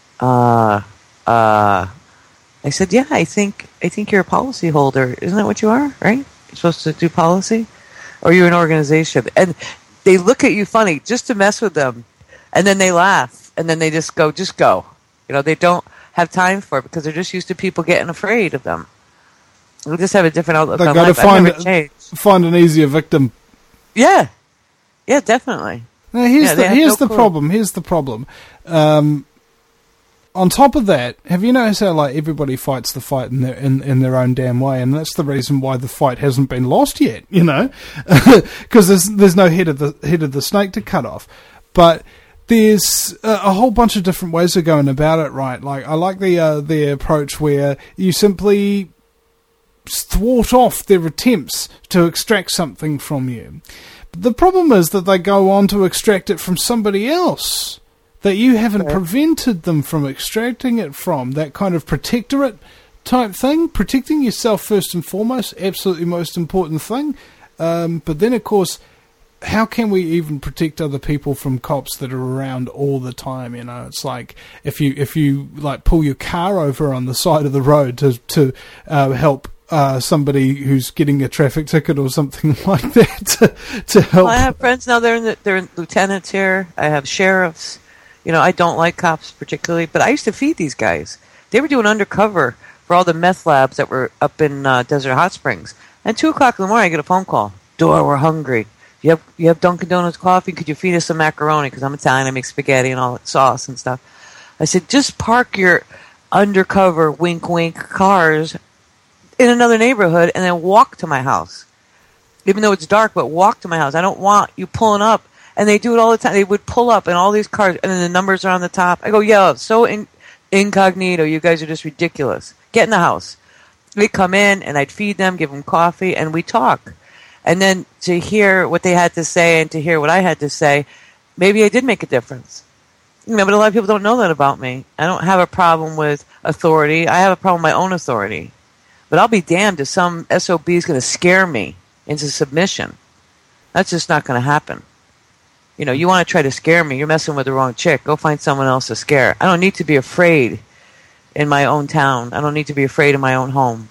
[SPEAKER 2] I said, yeah, I think you're a policy holder. Isn't that what you are, right? You're supposed to do policy? Or you're an organization. And they look at you funny just to mess with them. And then they laugh. And then they just go. They don't have time for it because they're just used to people getting afraid of them. We just have a different outlook on life.
[SPEAKER 3] Find an easier victim.
[SPEAKER 2] Yeah. Yeah, definitely.
[SPEAKER 3] Now, here's the problem. On top of that, have you noticed how like everybody fights the fight in their own damn way, and that's the reason why the fight hasn't been lost yet, because there's no head of the snake to cut off. But there's a whole bunch of different ways of going about it, right? Like I like the approach where you simply thwart off their attempts to extract something from you. But the problem is that they go on to extract it from somebody else that you haven't prevented them from extracting it from. That kind of protectorate type thing. Protecting yourself first and foremost, absolutely most important thing. But then, of course, how can we even protect other people from cops that are around all the time? It's like if you like pull your car over on the side of the road to help somebody who's getting a traffic ticket or something like that to help.
[SPEAKER 2] Well, I have friends now. They're lieutenants here. I have sheriffs. I don't like cops particularly, but I used to feed these guys. They were doing undercover for all the meth labs that were up in Desert Hot Springs. And 2 o'clock in the morning, I get a phone call. Dora, we're hungry. You have Dunkin' Donuts coffee? Could you feed us some macaroni? Because I'm Italian, I make spaghetti and all that sauce and stuff. I said, just park your undercover wink wink cars in another neighborhood and then walk to my house. Even though it's dark, but walk to my house. I don't want you pulling up. And they do it all the time. They would pull up in all these cars, and then the numbers are on the top. I go, yeah, so incognito. You guys are just ridiculous. Get in the house. They'd come in, and I'd feed them, give them coffee, and we'd talk. And then to hear what they had to say and to hear what I had to say, maybe I did make a difference. But a lot of people don't know that about me. I don't have a problem with authority. I have a problem with my own authority. But I'll be damned if some SOB is going to scare me into submission. That's just not going to happen. You want to try to scare me, you're messing with the wrong chick. Go find someone else to scare. I don't need to be afraid in my own town. I don't need to be afraid in my own home.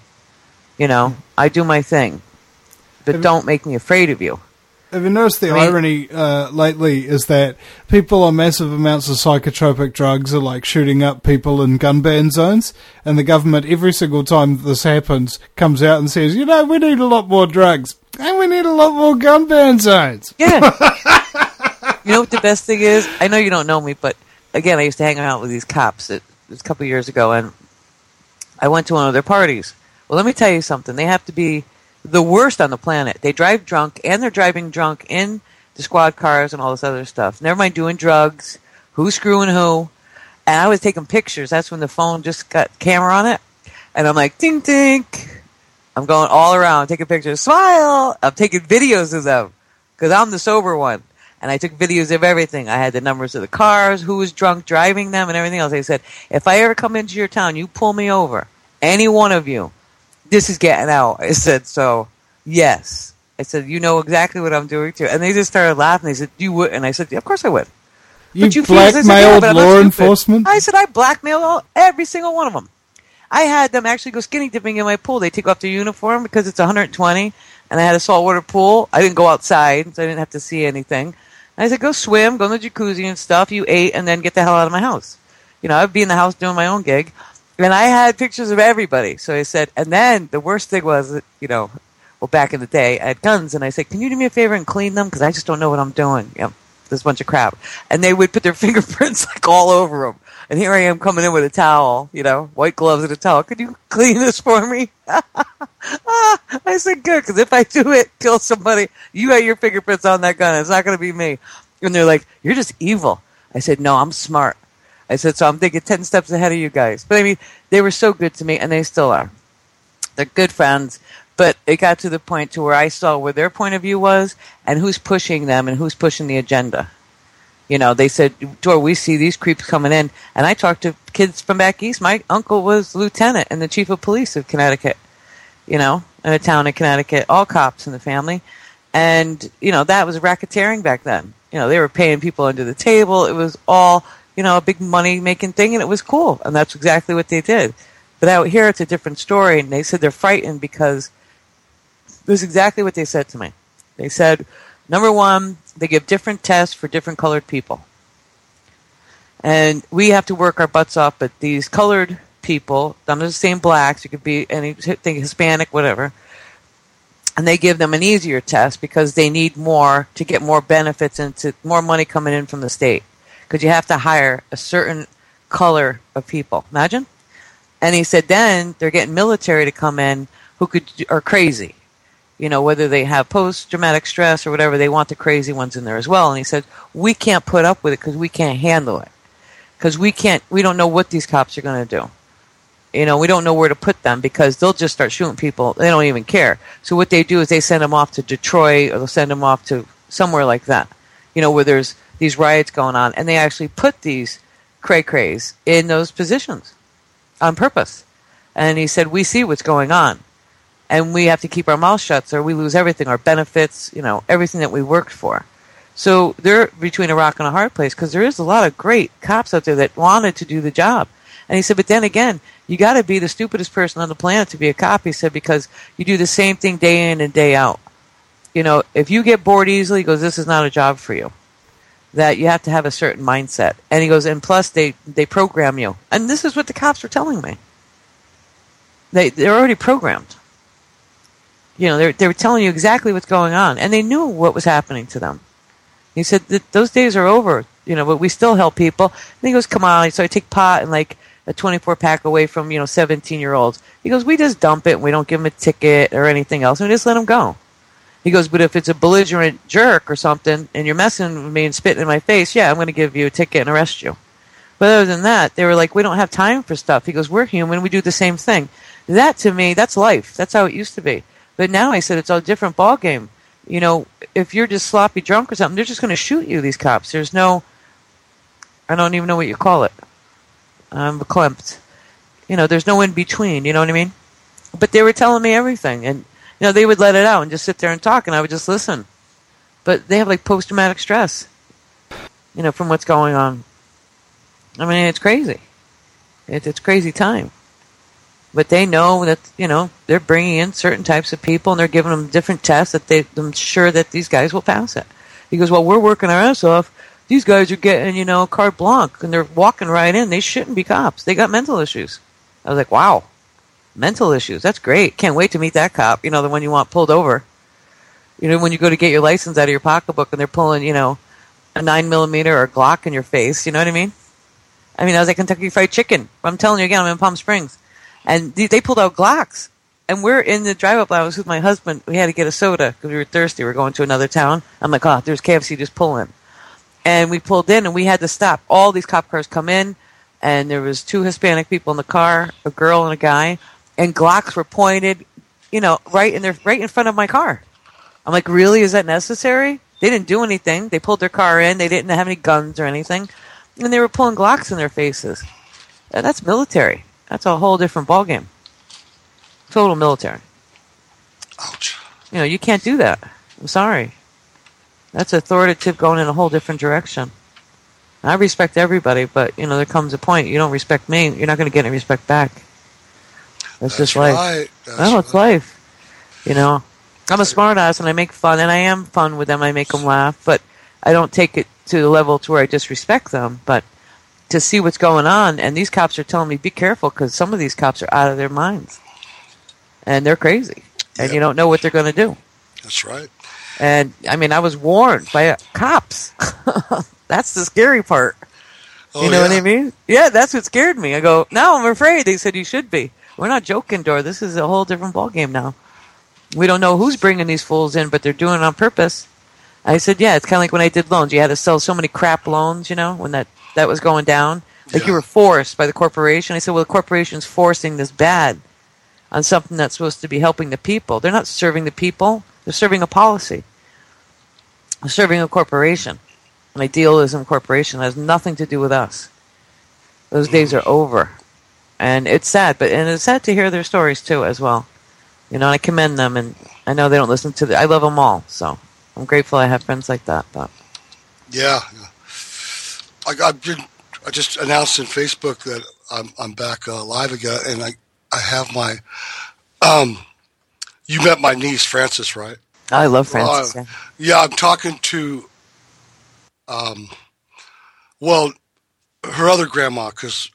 [SPEAKER 2] I do my thing. But don't make me afraid of you.
[SPEAKER 3] Have you noticed the irony lately is that people on massive amounts of psychotropic drugs are like shooting up people in gun ban zones, and the government, every single time this happens, comes out and says, we need a lot more drugs, and we need a lot more gun ban zones.
[SPEAKER 2] Yeah. You know what the best thing is? I know you don't know me, but again, I used to hang out with these cops. It was a couple of years ago, and I went to one of their parties. Well, let me tell you something. They have to be the worst on the planet. They drive drunk, and they're driving drunk in the squad cars and all this other stuff. Never mind doing drugs, who's screwing who. And I was taking pictures. That's when the phone just got camera on it. And I'm like, ding, ding. I'm going all around taking pictures. Smile! I'm taking videos of them because I'm the sober one. And I took videos of everything. I had the numbers of the cars, who was drunk driving them, and everything else. I said, if I ever come into your town, you pull me over, any one of you, this is getting out. I said, so, yes. I said, you know exactly what I'm doing to you. And they just started laughing. They said, you would? And I said, yeah, of course I would.
[SPEAKER 3] You blackmailed law enforcement?
[SPEAKER 2] I said, I blackmailed every single one of them. I had them actually go skinny dipping in my pool. They take off their uniform because it's 120, and I had a saltwater pool. I didn't go outside, so I didn't have to see anything. I said, go swim, go in the jacuzzi and stuff. You ate, and then get the hell out of my house. I'd be in the house doing my own gig. And I had pictures of everybody. So I said, and then the worst thing was, well, back in the day, I had guns, and I said, can you do me a favor and clean them? Because I just don't know what I'm doing. This bunch of crap. And they would put their fingerprints like all over them. And here I am coming in with a towel, white gloves and a towel. Could you clean this for me? I said, good, because if I do it, kill somebody, you got your fingerprints on that gun. It's not going to be me. And they're like, you're just evil. I said, no, I'm smart. I said, so I'm thinking 10 steps ahead of you guys. But I mean, they were so good to me, and they still are. They're good friends. But it got to the point to where I saw where their point of view was and who's pushing them and who's pushing the agenda. They said, Dor, we see these creeps coming in. And I talked to kids from back east. My uncle was lieutenant and the chief of police of Connecticut, in a town in Connecticut, all cops in the family. And, that was racketeering back then. They were paying people under the table. It was all, a big money-making thing, and it was cool. And that's exactly what they did. But out here, it's a different story. And they said they're frightened because it was exactly what they said to me. They said, number one, they give different tests for different colored people. And we have to work our butts off, but these colored people, I'm not just saying blacks, you could be anything, Hispanic, whatever, and they give them an easier test because they need more to get more benefits and to more money coming in from the state. Because you have to hire a certain color of people. Imagine? And he said then they're getting military to come in who are crazy. Whether they have post-traumatic stress or whatever, they want the crazy ones in there as well. And he said, we can't put up with it because we can't handle it. Because we don't know what these cops are going to do. We don't know where to put them because they'll just start shooting people. They don't even care. So what they do is they send them off to Detroit or they'll send them off to somewhere like that, where there's these riots going on. And they actually put these cray-crays in those positions on purpose. And he said, we see what's going on. And we have to keep our mouths shut or we lose everything, our benefits, everything that we worked for. So they're between a rock and a hard place because there is a lot of great cops out there that wanted to do the job. And he said, but then again, you got to be the stupidest person on the planet to be a cop, he said, because you do the same thing day in and day out. If you get bored easily, he goes, this is not a job for you. That you have to have a certain mindset. And he goes, and plus they program you. And this is what the cops were telling me. They're already programmed. They were telling you exactly what's going on, and they knew what was happening to them. He said that those days are over, but we still help people. And he goes, come on. So I take pot and like a 24-pack away from, 17-year-olds. He goes, we just dump it, and we don't give them a ticket or anything else, and we just let them go. He goes, but if it's a belligerent jerk or something, and you're messing with me and spitting in my face, yeah, I'm going to give you a ticket and arrest you. But other than that, they were like, we don't have time for stuff. He goes, we're human. We do the same thing. That, to me, that's life. That's how it used to be. But now I said it's a different ball game. If you're just sloppy drunk or something, they're just going to shoot you, these cops. There's no, I don't even know what you call it. I'm verklempt. There's no in between, you know what I mean? But they were telling me everything. And, they would let it out and just sit there and talk, and I would just listen. But they have, like, post-traumatic stress, from what's going on. I mean, it's crazy. It's crazy time. But they know that, they're bringing in certain types of people and they're giving them different tests that they're sure that these guys will pass it. He goes, well, we're working our ass off. These guys are getting, carte blanche and they're walking right in. They shouldn't be cops. They got mental issues. I was like, wow, mental issues. That's great. Can't wait to meet that cop, the one you want pulled over. When you go to get your license out of your pocketbook and they're pulling, a 9mm or a Glock in your face. You know what I mean? I was at Kentucky Fried Chicken. I'm telling you again, I'm in Palm Springs. And they pulled out Glocks. And we're in the drive-up. I was with my husband. We had to get a soda because we were thirsty. We were going to another town. I'm like, oh, there's KFC, just pull in. And we pulled in, and we had to stop. All these cop cars come in, and there was 2 Hispanic people in the car, a girl and a guy, and Glocks were pointed, right in front of my car. I'm like, really? Is that necessary? They didn't do anything. They pulled their car in. They didn't have any guns or anything. And they were pulling Glocks in their faces. And that's military. That's a whole different ballgame. Total military.
[SPEAKER 1] Ouch.
[SPEAKER 2] You can't do that. I'm sorry. That's authoritative going in a whole different direction. I respect everybody, but, there comes a point. You don't respect me, you're not going to get any respect back. That's just life.
[SPEAKER 1] Right.
[SPEAKER 2] It's life. I'm a smart ass and I make fun, and I am fun with them. I make them laugh, but I don't take it to the level to where I disrespect them. But to see what's going on. And these cops are telling me, be careful, because some of these cops are out of their minds. And they're crazy. And you don't know what they're going to do.
[SPEAKER 1] That's right.
[SPEAKER 2] And, I mean, I was warned by cops. That's the scary part.
[SPEAKER 1] Oh,
[SPEAKER 2] you know what I mean? Yeah, that's what scared me. I go, no, I'm afraid. They said you should be. We're not joking, Dora. This is a whole different ballgame now. We don't know who's bringing these fools in, but they're doing it on purpose. I said, yeah, it's kind of like when I did loans. You had to sell so many crap loans, you know, when that was going down. Like you were forced by the corporation. I said, well, the corporation's forcing this bad on something that's supposed to be helping the people. They're not serving the people. They're serving a policy. They're serving a corporation. An idealism corporation that has nothing to do with us. Those days are over. And it's sad, and it's sad to hear their stories too as well. You know, I commend them, and I know they don't listen to I love them all, so I'm grateful I have friends like that. But
[SPEAKER 1] yeah. I just announced on Facebook that I'm back live again, and I have my you met my niece Frances, right?
[SPEAKER 2] I love Frances.
[SPEAKER 1] Yeah, I'm talking to well, her other grandma, because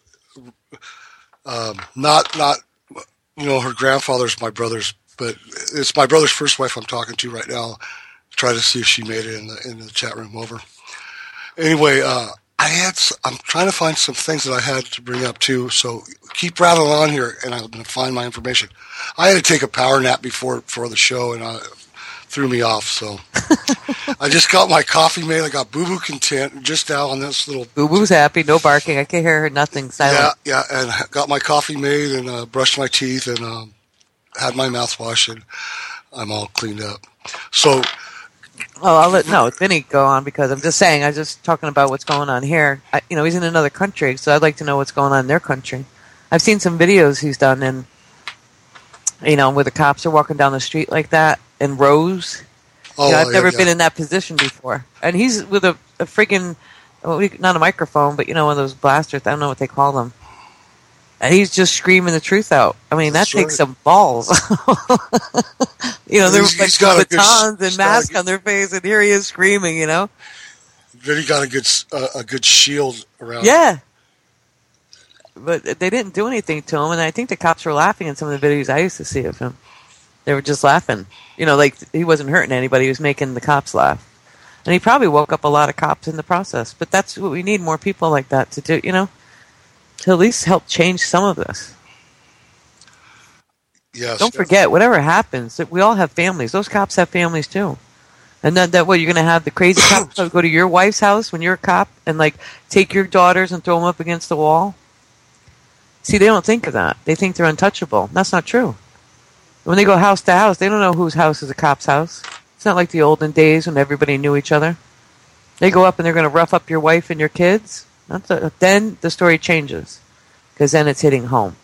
[SPEAKER 1] not you know, her grandfather's my brother's, but it's my brother's first wife I'm talking to right now. Try to see if she made it in the chat room over. Anyway, I'm trying to find some things that I had to bring up too. So keep rattling on here, and I'm going to find my information. I had to take a power nap before the show, and threw me off. So I just got my coffee made. I got Boo Boo content just now on this little.
[SPEAKER 2] Boo Boo's happy, no barking. I can't hear her. Nothing. Silent.
[SPEAKER 1] Yeah, and got my coffee made and brushed my teeth and had my mouthwash, and I'm all cleaned up. So.
[SPEAKER 2] Well, I'll let Vinny go on, because I'm just saying, I'm just talking about what's going on here. You know, he's in another country, so I'd like to know what's going on in their country. I've seen some videos he's done, and you know, where the cops are walking down the street like that in rows.
[SPEAKER 1] Oh,
[SPEAKER 2] you know, I've never been in that position before. And he's with a freaking, not a microphone, but you know, one of those blasters. I don't know what they call them. And he's just screaming the truth out. I mean, that takes some balls. You know, there's like batons and masks on their face, and here he is screaming, you know.
[SPEAKER 1] Then he got a good shield around.
[SPEAKER 2] Yeah. But they didn't do anything to him, and I think the cops were laughing in some of the videos I used to see of him. They were just laughing. You know, like he wasn't hurting anybody. He was making the cops laugh. And he probably woke up a lot of cops in the process. But that's what we need, more people like that to do, you know, to at least help change some of this.
[SPEAKER 1] Yes.
[SPEAKER 2] Don't forget, whatever happens, that we all have families. Those cops have families too. And then that way you're going to have the crazy cops go to your wife's house when you're a cop and like take your daughters and throw them up against the wall. See, they don't think of that. They think they're untouchable. That's not true. When they go house to house, they don't know whose house is a cop's house. It's not like the olden days when everybody knew each other. They go up and they're going to rough up your wife and your kids. Then the story changes, because then it's hitting home.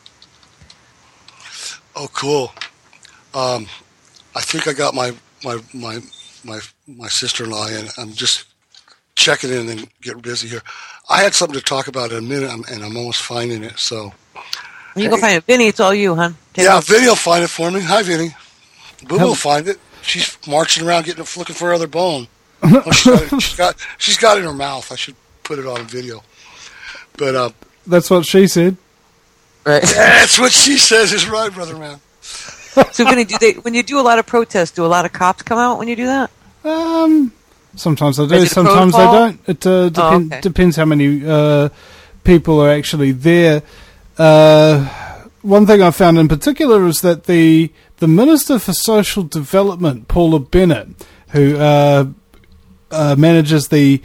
[SPEAKER 1] Oh, cool. I think I got my sister-in-law in. I'm just checking in and getting busy here. I had something to talk about in a minute, and I'm almost finding it. So
[SPEAKER 2] you go find it, Vinny. It's all you, hon.
[SPEAKER 1] Yeah, Vinny will find it for me. Hi, Vinny. Boo will find it. She's marching around looking for her other bone. Oh, she's got it in her mouth. I should put it on video. But
[SPEAKER 3] that's what she said.
[SPEAKER 2] Right.
[SPEAKER 1] That's what she says is right, brother man.
[SPEAKER 2] So, Vinny, when you do a lot of protests, do a lot of cops come out when you do that?
[SPEAKER 3] Sometimes I do, sometimes I don't. It depends how many people are actually there. One thing I found in particular is that the Minister for Social Development, Paula Bennett, who manages the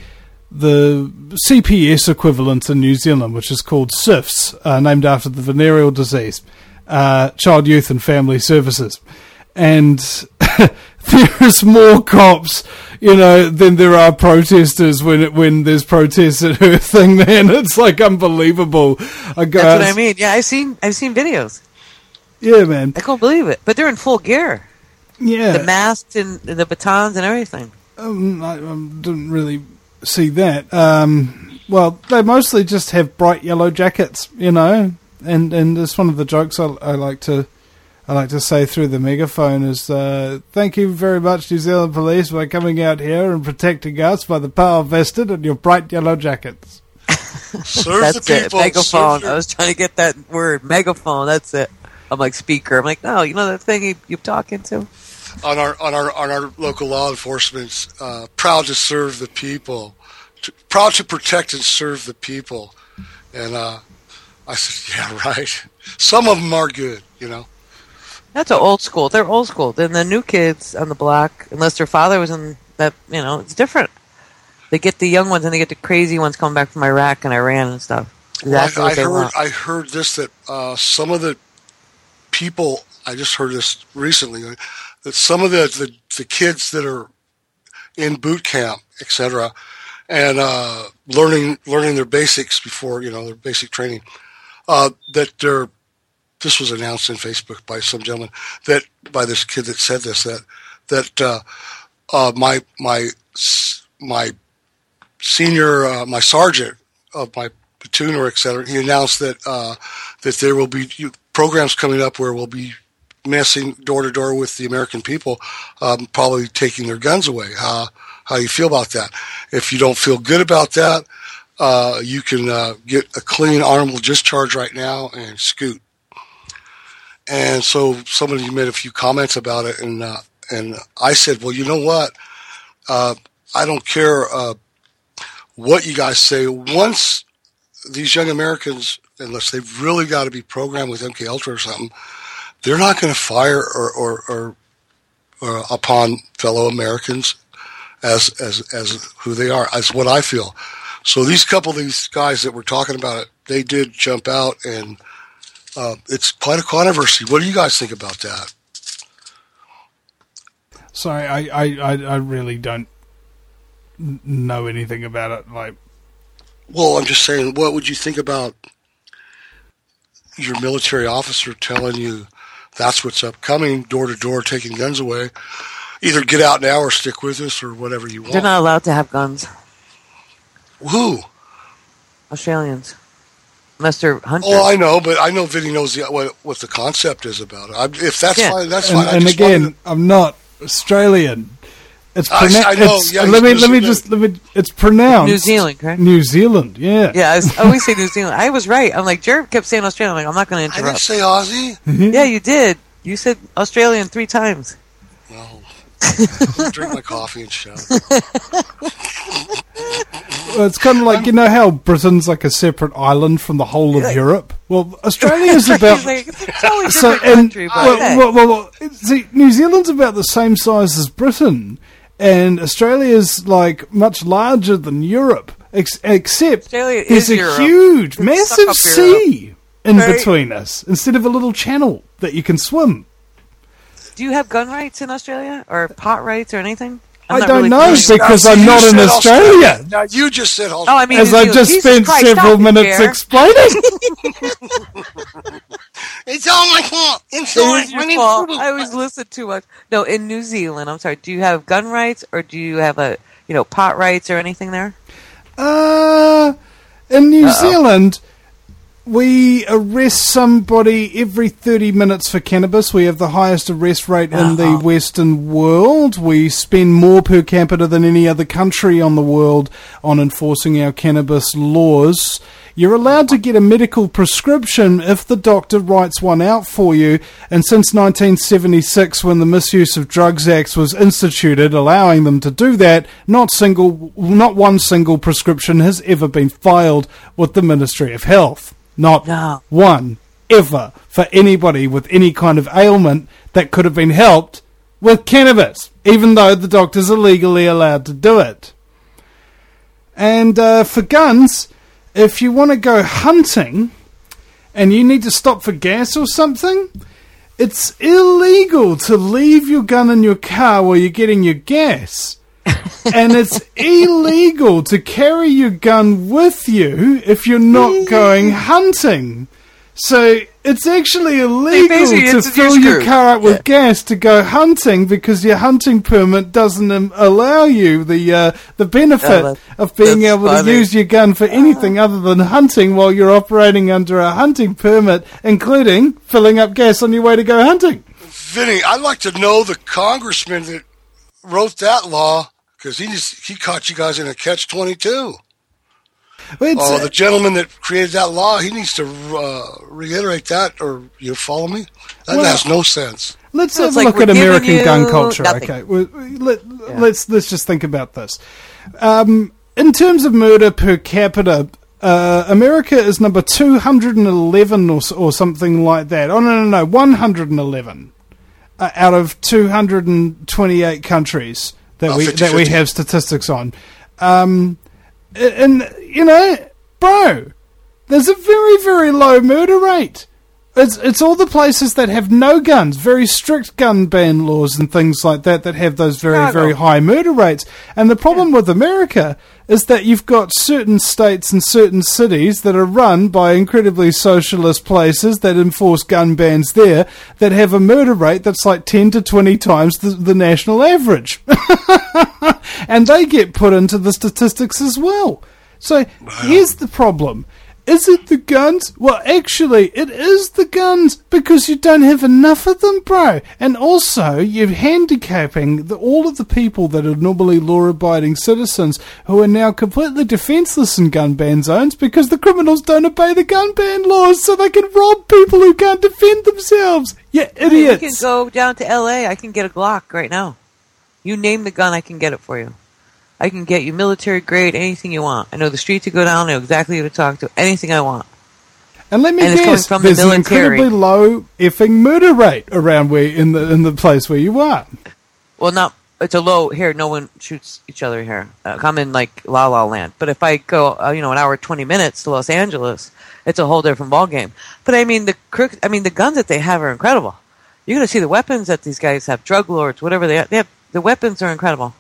[SPEAKER 3] CPS equivalent in New Zealand, which is called CYFS, named after the venereal disease, Child, Youth and Family Services. And there is more cops, you know, than there are protesters when there's protests at her thing, man. It's like unbelievable. That's
[SPEAKER 2] what I mean. Yeah, I've seen videos.
[SPEAKER 3] Yeah, man.
[SPEAKER 2] I can't believe it. But they're in full gear.
[SPEAKER 3] Yeah.
[SPEAKER 2] The masks and the batons and everything.
[SPEAKER 3] I didn't really see that. Well, they mostly just have bright yellow jackets, you know, and it's one of the jokes I like to say through the megaphone is, thank you very much, New Zealand Police, for coming out here and protecting us by the power vested in your bright yellow jackets.
[SPEAKER 1] Serve
[SPEAKER 2] That's
[SPEAKER 1] the
[SPEAKER 2] it.
[SPEAKER 1] people.
[SPEAKER 2] Megaphone. I was trying to get that word. Megaphone. That's it. I'm like speaker. I'm like, no, you know that thing you're talking to?
[SPEAKER 1] On our local law enforcement, proud to serve the people, proud to protect and serve the people. And I said, yeah, right. Some of them are good, you know.
[SPEAKER 2] That's an old school. They're old school. Then the new kids on the block, unless their father was in that, you know, it's different. They get the young ones and they get the crazy ones coming back from Iraq and Iran and stuff. Exactly what they want.
[SPEAKER 1] I heard this, that some of the people, I just heard this recently, that some of the kids that are in boot camp, etc., and learning their basics before, you know, their basic training, that this was announced in Facebook by some gentleman, that by this kid that said this, that my senior, my sergeant of my platoon or etc., he announced that that there will be programs coming up where we'll be messing door to door with the American people, probably taking their guns away. How you feel about that? If you don't feel good about that, you can get a clean honorable discharge right now and scoot. And so somebody made a few comments about it, and I said, well, you know what? I don't care what you guys say. Once these young Americans, unless they've really got to be programmed with MK Ultra or something, they're not going to fire or upon fellow Americans as who they are, as what I feel. So these guys that were talking about it, they did jump out, and it's quite a controversy. What do you guys think about that?
[SPEAKER 3] Sorry, I really don't know anything about it. Like,
[SPEAKER 1] well, I'm just saying, what would you think about your military officer telling you that's what's upcoming, door to door, taking guns away? Either get out now or stick with us or whatever you want.
[SPEAKER 2] They're not allowed to have guns.
[SPEAKER 1] Who?
[SPEAKER 2] Australians. Unless they're hunters.
[SPEAKER 1] Oh, I know, but I know Vinny knows what the concept is about it. If that's fine, that's fine.
[SPEAKER 3] And again, I'm not Australian. It's pronounced.
[SPEAKER 1] I know. Yeah,
[SPEAKER 3] let me. It's pronounced
[SPEAKER 2] New Zealand, correct?
[SPEAKER 3] New Zealand. Yeah.
[SPEAKER 2] Yeah, I always say New Zealand. I was right. I'm like, Jerv kept saying Australia. I'm like, I'm not going to
[SPEAKER 1] I didn't
[SPEAKER 2] interrupt.
[SPEAKER 1] say Aussie.
[SPEAKER 2] Yeah, you did. You said Australian 3 times.
[SPEAKER 1] Well, drink my coffee and shout.
[SPEAKER 3] Well, it's kind of like, you know how Britain's like a separate island from the whole of Europe? Well, Australia's about...
[SPEAKER 2] Like, it's a totally different country, but
[SPEAKER 3] well, see, New Zealand's about the same size as Britain, and Australia's like much larger than Europe, except
[SPEAKER 2] Australia
[SPEAKER 3] there's
[SPEAKER 2] is
[SPEAKER 3] a
[SPEAKER 2] Europe.
[SPEAKER 3] huge,
[SPEAKER 2] It's
[SPEAKER 3] massive
[SPEAKER 2] suck up
[SPEAKER 3] sea in
[SPEAKER 2] Right.
[SPEAKER 3] between us, instead of a little channel that you can swim.
[SPEAKER 2] do you have gun rights in Australia? Or pot rights or anything? I'm
[SPEAKER 3] I
[SPEAKER 2] not
[SPEAKER 3] don't
[SPEAKER 2] really
[SPEAKER 3] know,
[SPEAKER 2] familiar.
[SPEAKER 3] because
[SPEAKER 1] Now,
[SPEAKER 3] I'm
[SPEAKER 1] see,
[SPEAKER 3] not
[SPEAKER 1] you
[SPEAKER 3] in
[SPEAKER 1] said
[SPEAKER 3] Australia.
[SPEAKER 1] Now, you just said
[SPEAKER 2] Oh,
[SPEAKER 1] Australia.
[SPEAKER 2] I mean,
[SPEAKER 3] As
[SPEAKER 2] New
[SPEAKER 3] I've
[SPEAKER 2] Zealand.
[SPEAKER 3] just
[SPEAKER 2] Jesus
[SPEAKER 3] spent
[SPEAKER 2] Christ,
[SPEAKER 3] several
[SPEAKER 2] stop it,
[SPEAKER 3] minutes
[SPEAKER 2] Jer.
[SPEAKER 3] explaining.
[SPEAKER 1] It's all my fault. It's all
[SPEAKER 2] It is your fault. I always listen too much. No, in New Zealand, I'm sorry, do you have gun rights or do you have pot rights or anything there?
[SPEAKER 3] In New Zealand, we arrest somebody every 30 minutes for cannabis. We have the highest arrest rate in the Western world. We spend more per capita than any other country on the world on enforcing our cannabis laws. You're allowed to get a medical prescription if the doctor writes one out for you. And since 1976, when the Misuse of Drugs Act was instituted, allowing them to do that, not one single prescription has ever been filed with the Ministry of Health. Not one, ever, for anybody with any kind of ailment that could have been helped with cannabis, even though the doctors are legally allowed to do it. And for guns, if you want to go hunting and you need to stop for gas or something, it's illegal to leave your gun in your car while you're getting your gas. And it's illegal to carry your gun with you if you're not going hunting. So it's actually illegal to fill your car up with gas to go hunting because your hunting permit doesn't allow you the benefit of being able to use your gun for anything other than hunting while you're operating under a hunting permit, including filling up gas on your way to go hunting.
[SPEAKER 1] Vinny, I'd like to know the congressman that wrote that law, because he caught you guys in a catch-22. The gentleman that created that law, he needs to reiterate that, or you follow me? That has no sense.
[SPEAKER 3] Let's have a look at American gun culture. Nothing. Okay, let's just think about this. In terms of murder per capita, America is number 211 or something like that. Oh, no, 111 out of 228 countries that we have statistics on. And, bro, there's a very, very low murder rate. It's all the places that have no guns, very strict gun ban laws and things like that have those very, very high murder rates. And the problem with America is that you've got certain states and certain cities that are run by incredibly socialist places that enforce gun bans there that have a murder rate that's like 10 to 20 times the national average. And they get put into the statistics as well. So here's the problem. Is it the guns? Well, actually, it is the guns because you don't have enough of them, bro. And also, you're handicapping all of the people that are normally law-abiding citizens who are now completely defenseless in gun ban zones because the criminals don't obey the gun ban laws, so they can rob people who can't defend themselves. You idiots.
[SPEAKER 2] You can go down to L.A. I can get a Glock right now. You name the gun, I can get it for you. I can get you military grade, anything you want. I know the street to go down. I know exactly who to talk to. Anything I want.
[SPEAKER 3] And let me guess, there's an incredibly low effing murder rate around in the place where you are.
[SPEAKER 2] Well, it's a low here. No one shoots each other here. I'm in like La La Land. But if I go, an hour 20 minutes to Los Angeles, it's a whole different ballgame. But I mean, the guns that they have are incredible. You're going to see the weapons that these guys have. Drug lords, whatever they have. The weapons are incredible.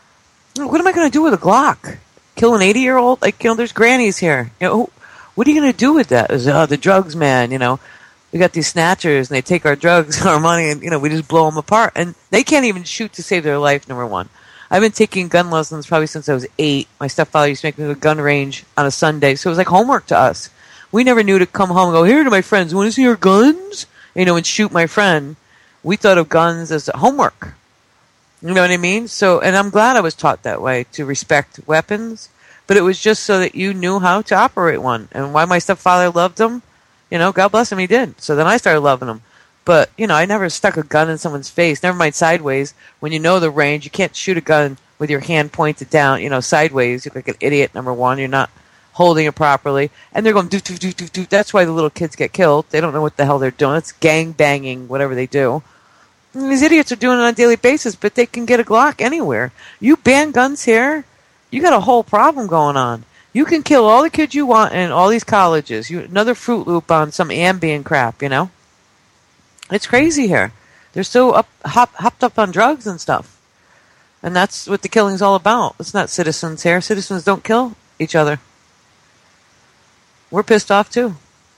[SPEAKER 2] What am I going to do with a Glock? Kill an 80-year-old? There's grannies here. What are you going to do with that? The drugs, man. We got these snatchers, and they take our drugs, our money, and we just blow them apart. And they can't even shoot to save their life. Number one, I've been taking gun lessons probably since I was 8. My stepfather used to make me go to a gun range on a Sunday, so it was like homework to us. We never knew to come home and go, here to my friends, want to see your guns? And shoot my friend. We thought of guns as homework. You know what I mean? So, and I'm glad I was taught that way, to respect weapons, but it was just so that you knew how to operate one. And why my stepfather loved them, God bless him, he did. So then I started loving them. But, I never stuck a gun in someone's face, never mind sideways. When you know the range, you can't shoot a gun with your hand pointed down, sideways. You look like an idiot, number one. You're not holding it properly. And they're going, do. That's why the little kids get killed. They don't know what the hell they're doing. It's gang banging, whatever they do. These idiots are doing it on a daily basis, but they can get a Glock anywhere. You ban guns here, you got a whole problem going on. You can kill all the kids you want in all these colleges. Another Fruit Loop on some Ambien crap, It's crazy here. They're so hopped up on drugs and stuff. And that's what the killing's all about. It's not citizens here. Citizens don't kill each other. We're pissed off too,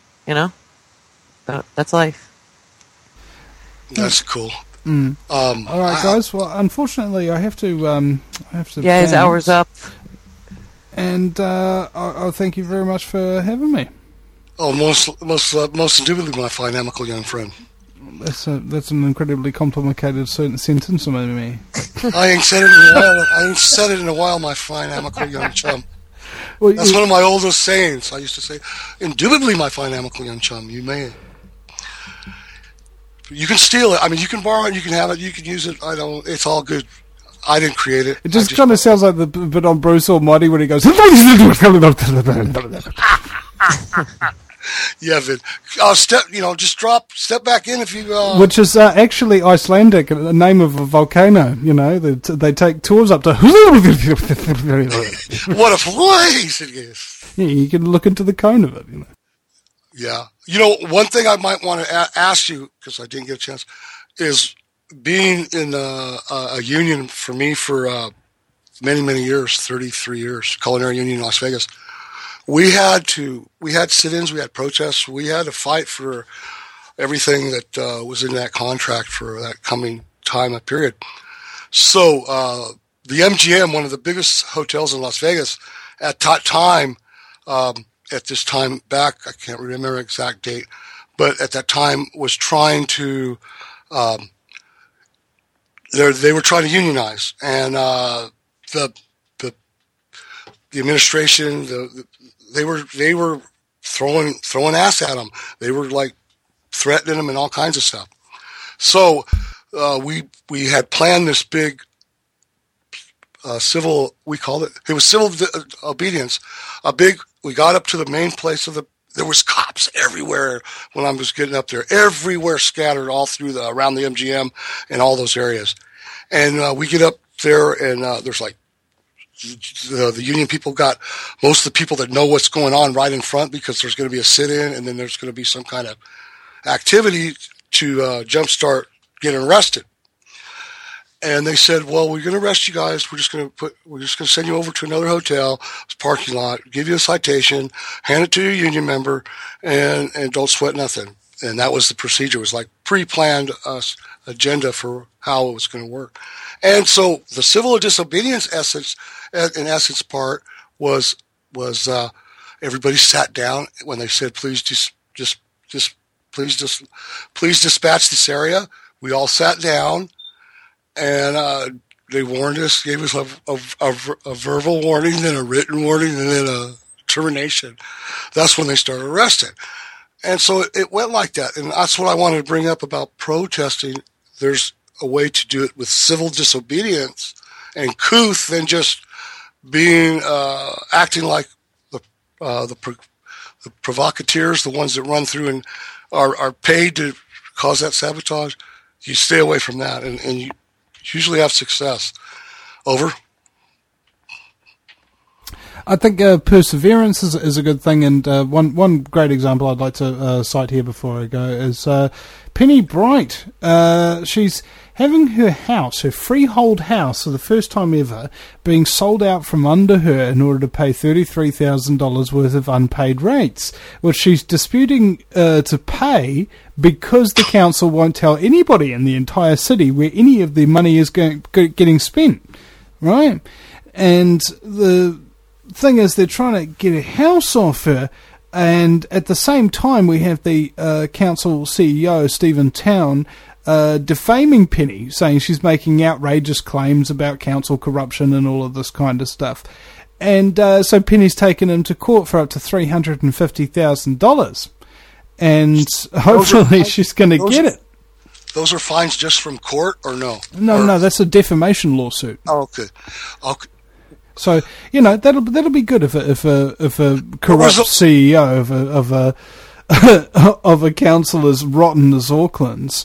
[SPEAKER 2] But that's life.
[SPEAKER 1] That's cool.
[SPEAKER 3] All right, guys. Well, unfortunately, I have to.
[SPEAKER 2] Yeah, his hour's up.
[SPEAKER 3] And I thank you very much for having me.
[SPEAKER 1] Oh, most indubitably, my fine amical young friend.
[SPEAKER 3] That's an incredibly complicated sentence for me.
[SPEAKER 1] I ain't said it in a while. My fine amical young chum. Well, that's one of my oldest sayings. I used to say, indubitably, my fine amical young chum. You may. You can steal it. I mean, you can borrow it, you can have it, you can use it. It's all good. I didn't create it.
[SPEAKER 3] It just kind of sounds like the bit on Bruce Almighty when he goes,
[SPEAKER 1] yeah, Vin. Step back in if you...
[SPEAKER 3] Which is actually Icelandic, the name of a volcano, They take tours up to...
[SPEAKER 1] What a place it is.
[SPEAKER 3] Yeah, you can look into the cone of it,
[SPEAKER 1] Yeah. One thing I might want to ask you, because I didn't get a chance, is being in a union for me for many, many years, 33 years, Culinary Union in Las Vegas. We had sit-ins, we had protests, we had to fight for everything that was in that contract for that coming time period. So the MGM, one of the biggest hotels in Las Vegas, at that time, at this time back, I can't remember the exact date, but at that time was trying to, they were trying to unionize, and the administration, they were throwing ass at him. They were like threatening him and all kinds of stuff. So we had planned this big civil. We called it was civil obedience. We got up to the main place of there was cops everywhere when I was getting up there, everywhere scattered all through around the MGM and all those areas. And we get up there, and there's like the union people got most of the people that know what's going on right in front, because there's going to be a sit-in, and then there's going to be some kind of activity to jumpstart getting arrested. And they said, well, we're going to arrest you guys. We're just going to send you over to another hotel, parking lot, give you a citation, hand it to your union member, and don't sweat nothing. And that was the procedure. It was like pre-planned agenda for how it was going to work. And so the civil disobedience in essence part was everybody sat down when they said, please dispatch this area. We all sat down. And they warned us, gave us a verbal warning, then a written warning, and then a termination. That's when they started arresting. And so it went like that. And that's what I wanted to bring up about protesting. There's a way to do it with civil disobedience and couth than just being acting like the provocateurs, the ones that run through and are paid to cause that sabotage. You stay away from that, and you usually have success. Over.
[SPEAKER 3] I think perseverance is a good thing, and one great example I'd like to cite here before I go is Penny Bright. She's having her freehold house, for the first time ever, being sold out from under her in order to pay $33,000 worth of unpaid rates, which she's disputing to pay because the council won't tell anybody in the entire city where any of the money is getting spent, right? And the thing is, they're trying to get a house off her, and at the same time we have the council CEO, Stephen Town, defaming Penny, saying she's making outrageous claims about council corruption and all of this kind of stuff. And so Penny's taken him to court for up to $350,000. And hopefully she's going to get it.
[SPEAKER 1] Those are fines just from court, or no?
[SPEAKER 3] No, that's a defamation lawsuit.
[SPEAKER 1] Oh, okay.
[SPEAKER 3] So that'll be good if a corrupt CEO of a council as rotten as Auckland's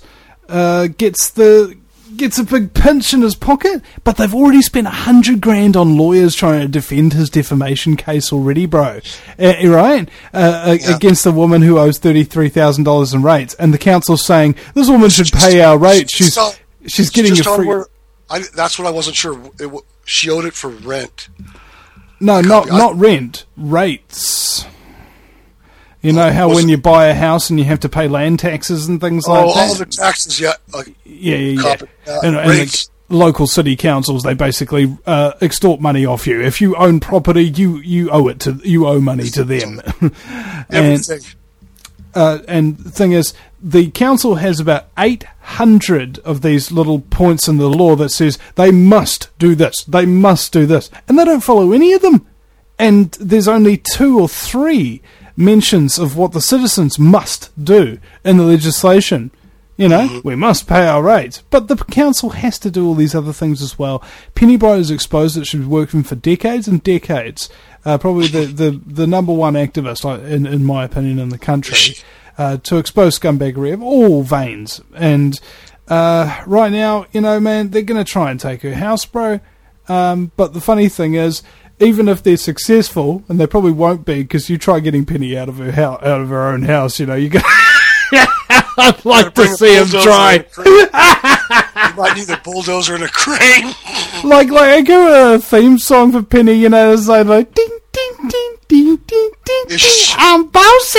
[SPEAKER 3] gets a big pinch in his pocket, but they've already spent $100,000 on lawyers trying to defend his defamation case already, bro. Right? Against the woman who owes $33,000 in rates, and the council's saying this woman should pay our rates. She's getting a free.
[SPEAKER 1] That's what I wasn't sure. She owed it for rent.
[SPEAKER 3] No, not rent. Rates. You know how when you buy a house and you have to pay land taxes and things like that?
[SPEAKER 1] All the taxes, yeah.
[SPEAKER 3] Yeah. And the local city councils, they basically extort money off you. If you own property, you owe money to them.
[SPEAKER 1] Everything.
[SPEAKER 3] And the thing is, the council has about 800 of these little points in the law that says they must do this, they must do this, and they don't follow any of them. And there's only 2 or 3 mentions of what the citizens must do in the legislation. You know, we must pay our rates. But the council has to do all these other things as well. Penny Bright has exposed that she's been working for decades and decades. Probably the number one activist, in my opinion, in the country, to expose scumbaggery of all veins. And right now, man, they're going to try and take her house, bro. But the funny thing is, even if they're successful, and they probably won't be, because you try getting Penny out of her own house, you go. I'd like to see him try.
[SPEAKER 1] You might need a bulldozer and a crane.
[SPEAKER 3] like I give a theme song for Penny, it's like ding ding ding ding ding ding. I'm bossy.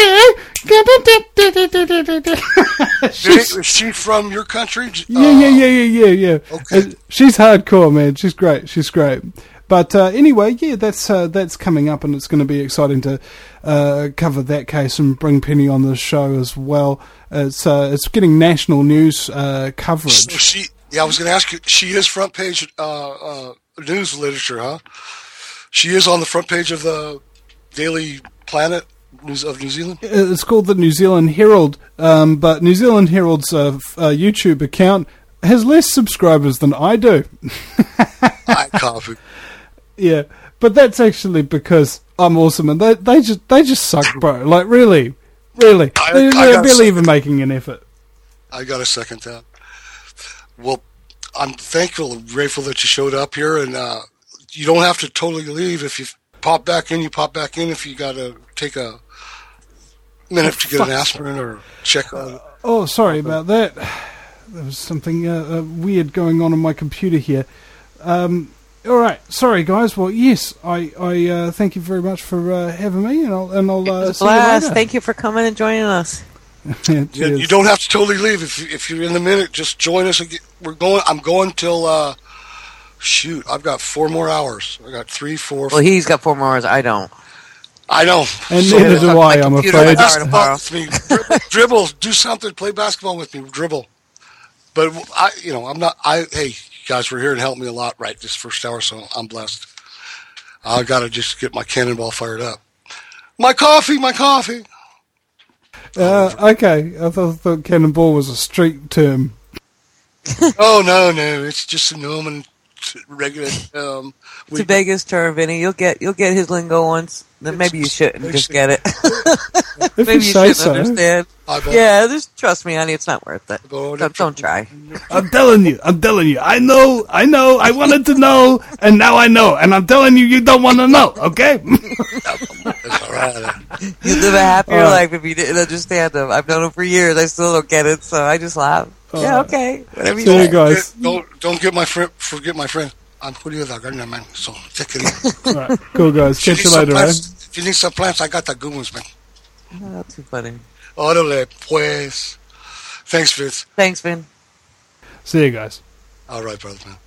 [SPEAKER 1] Is she from your country?
[SPEAKER 3] Yeah.
[SPEAKER 1] Okay.
[SPEAKER 3] She's hardcore, man. She's great. But anyway, yeah, that's coming up, and it's going to be exciting to cover that case and bring Penny on the show as well. It's getting national news coverage.
[SPEAKER 1] So I was going to ask you. She is front page news literature, huh? She is on the front page of the Daily Planet of New Zealand?
[SPEAKER 3] It's called the New Zealand Herald, but New Zealand Herald's YouTube account has less subscribers than I do.
[SPEAKER 1] I copy.
[SPEAKER 3] Yeah, but that's actually because I'm awesome, and they just suck, bro. Like really, they're barely even making an effort.
[SPEAKER 1] I got to second that. Well, I'm thankful and grateful that you showed up here, and you don't have to totally leave. If you pop back in, you pop back in. If you got to take a minute to get an aspirin or check on.
[SPEAKER 3] Oh, sorry about that. There was something weird going on my computer here. All right, sorry guys. Well, yes, I thank you very much for having me, and I'll
[SPEAKER 2] it was a
[SPEAKER 3] see you
[SPEAKER 2] blast.
[SPEAKER 3] later.
[SPEAKER 2] Thank you for coming and joining us.
[SPEAKER 1] You don't have to totally leave. If you're in the minute, just join us. I'm going till. Shoot, I've got 4 more hours. I got 3, 4.
[SPEAKER 2] Well, he's got 4 more hours. I don't.
[SPEAKER 1] I know.
[SPEAKER 3] And neither do I. I'm afraid.
[SPEAKER 1] Basketball with me. Dribble. Do something. Play basketball with me. Dribble. But I'm not. Hey, you guys were here and helped me a lot right this first hour, so I'm blessed. I got to just get my cannonball fired up. My coffee.
[SPEAKER 3] Okay, I thought cannonball was a street term.
[SPEAKER 1] Oh no, it's just a Norman regular.
[SPEAKER 2] It's a Vegas term, Vinny. You'll get his lingo once. Then maybe you shouldn't just get it.
[SPEAKER 3] If
[SPEAKER 2] maybe you
[SPEAKER 3] say
[SPEAKER 2] shouldn't
[SPEAKER 3] so.
[SPEAKER 2] understand. Yeah, just trust me, honey. It's not worth it. Don't try.
[SPEAKER 3] I'm telling you. I know. I wanted to know, and now I know. And I'm telling you don't want to know. Okay.
[SPEAKER 1] That's all right.
[SPEAKER 2] You live a happier life if you didn't understand them. I've known them for years. I still don't get it, so I just laugh. Yeah, okay. Whatever you
[SPEAKER 3] say.
[SPEAKER 2] say.
[SPEAKER 3] Guys.
[SPEAKER 1] Don't get my friend. Forget my friend. I'm Julio the gardener, man. So take it easy.
[SPEAKER 3] All right, cool guys. Catch you later, man.
[SPEAKER 1] If you need some plants, I got the good ones, man.
[SPEAKER 2] Oh, that's too funny.
[SPEAKER 1] Órale, pues. Thanks, Vince.
[SPEAKER 2] Thanks, Vin.
[SPEAKER 3] See you guys.
[SPEAKER 1] All right, brother, man.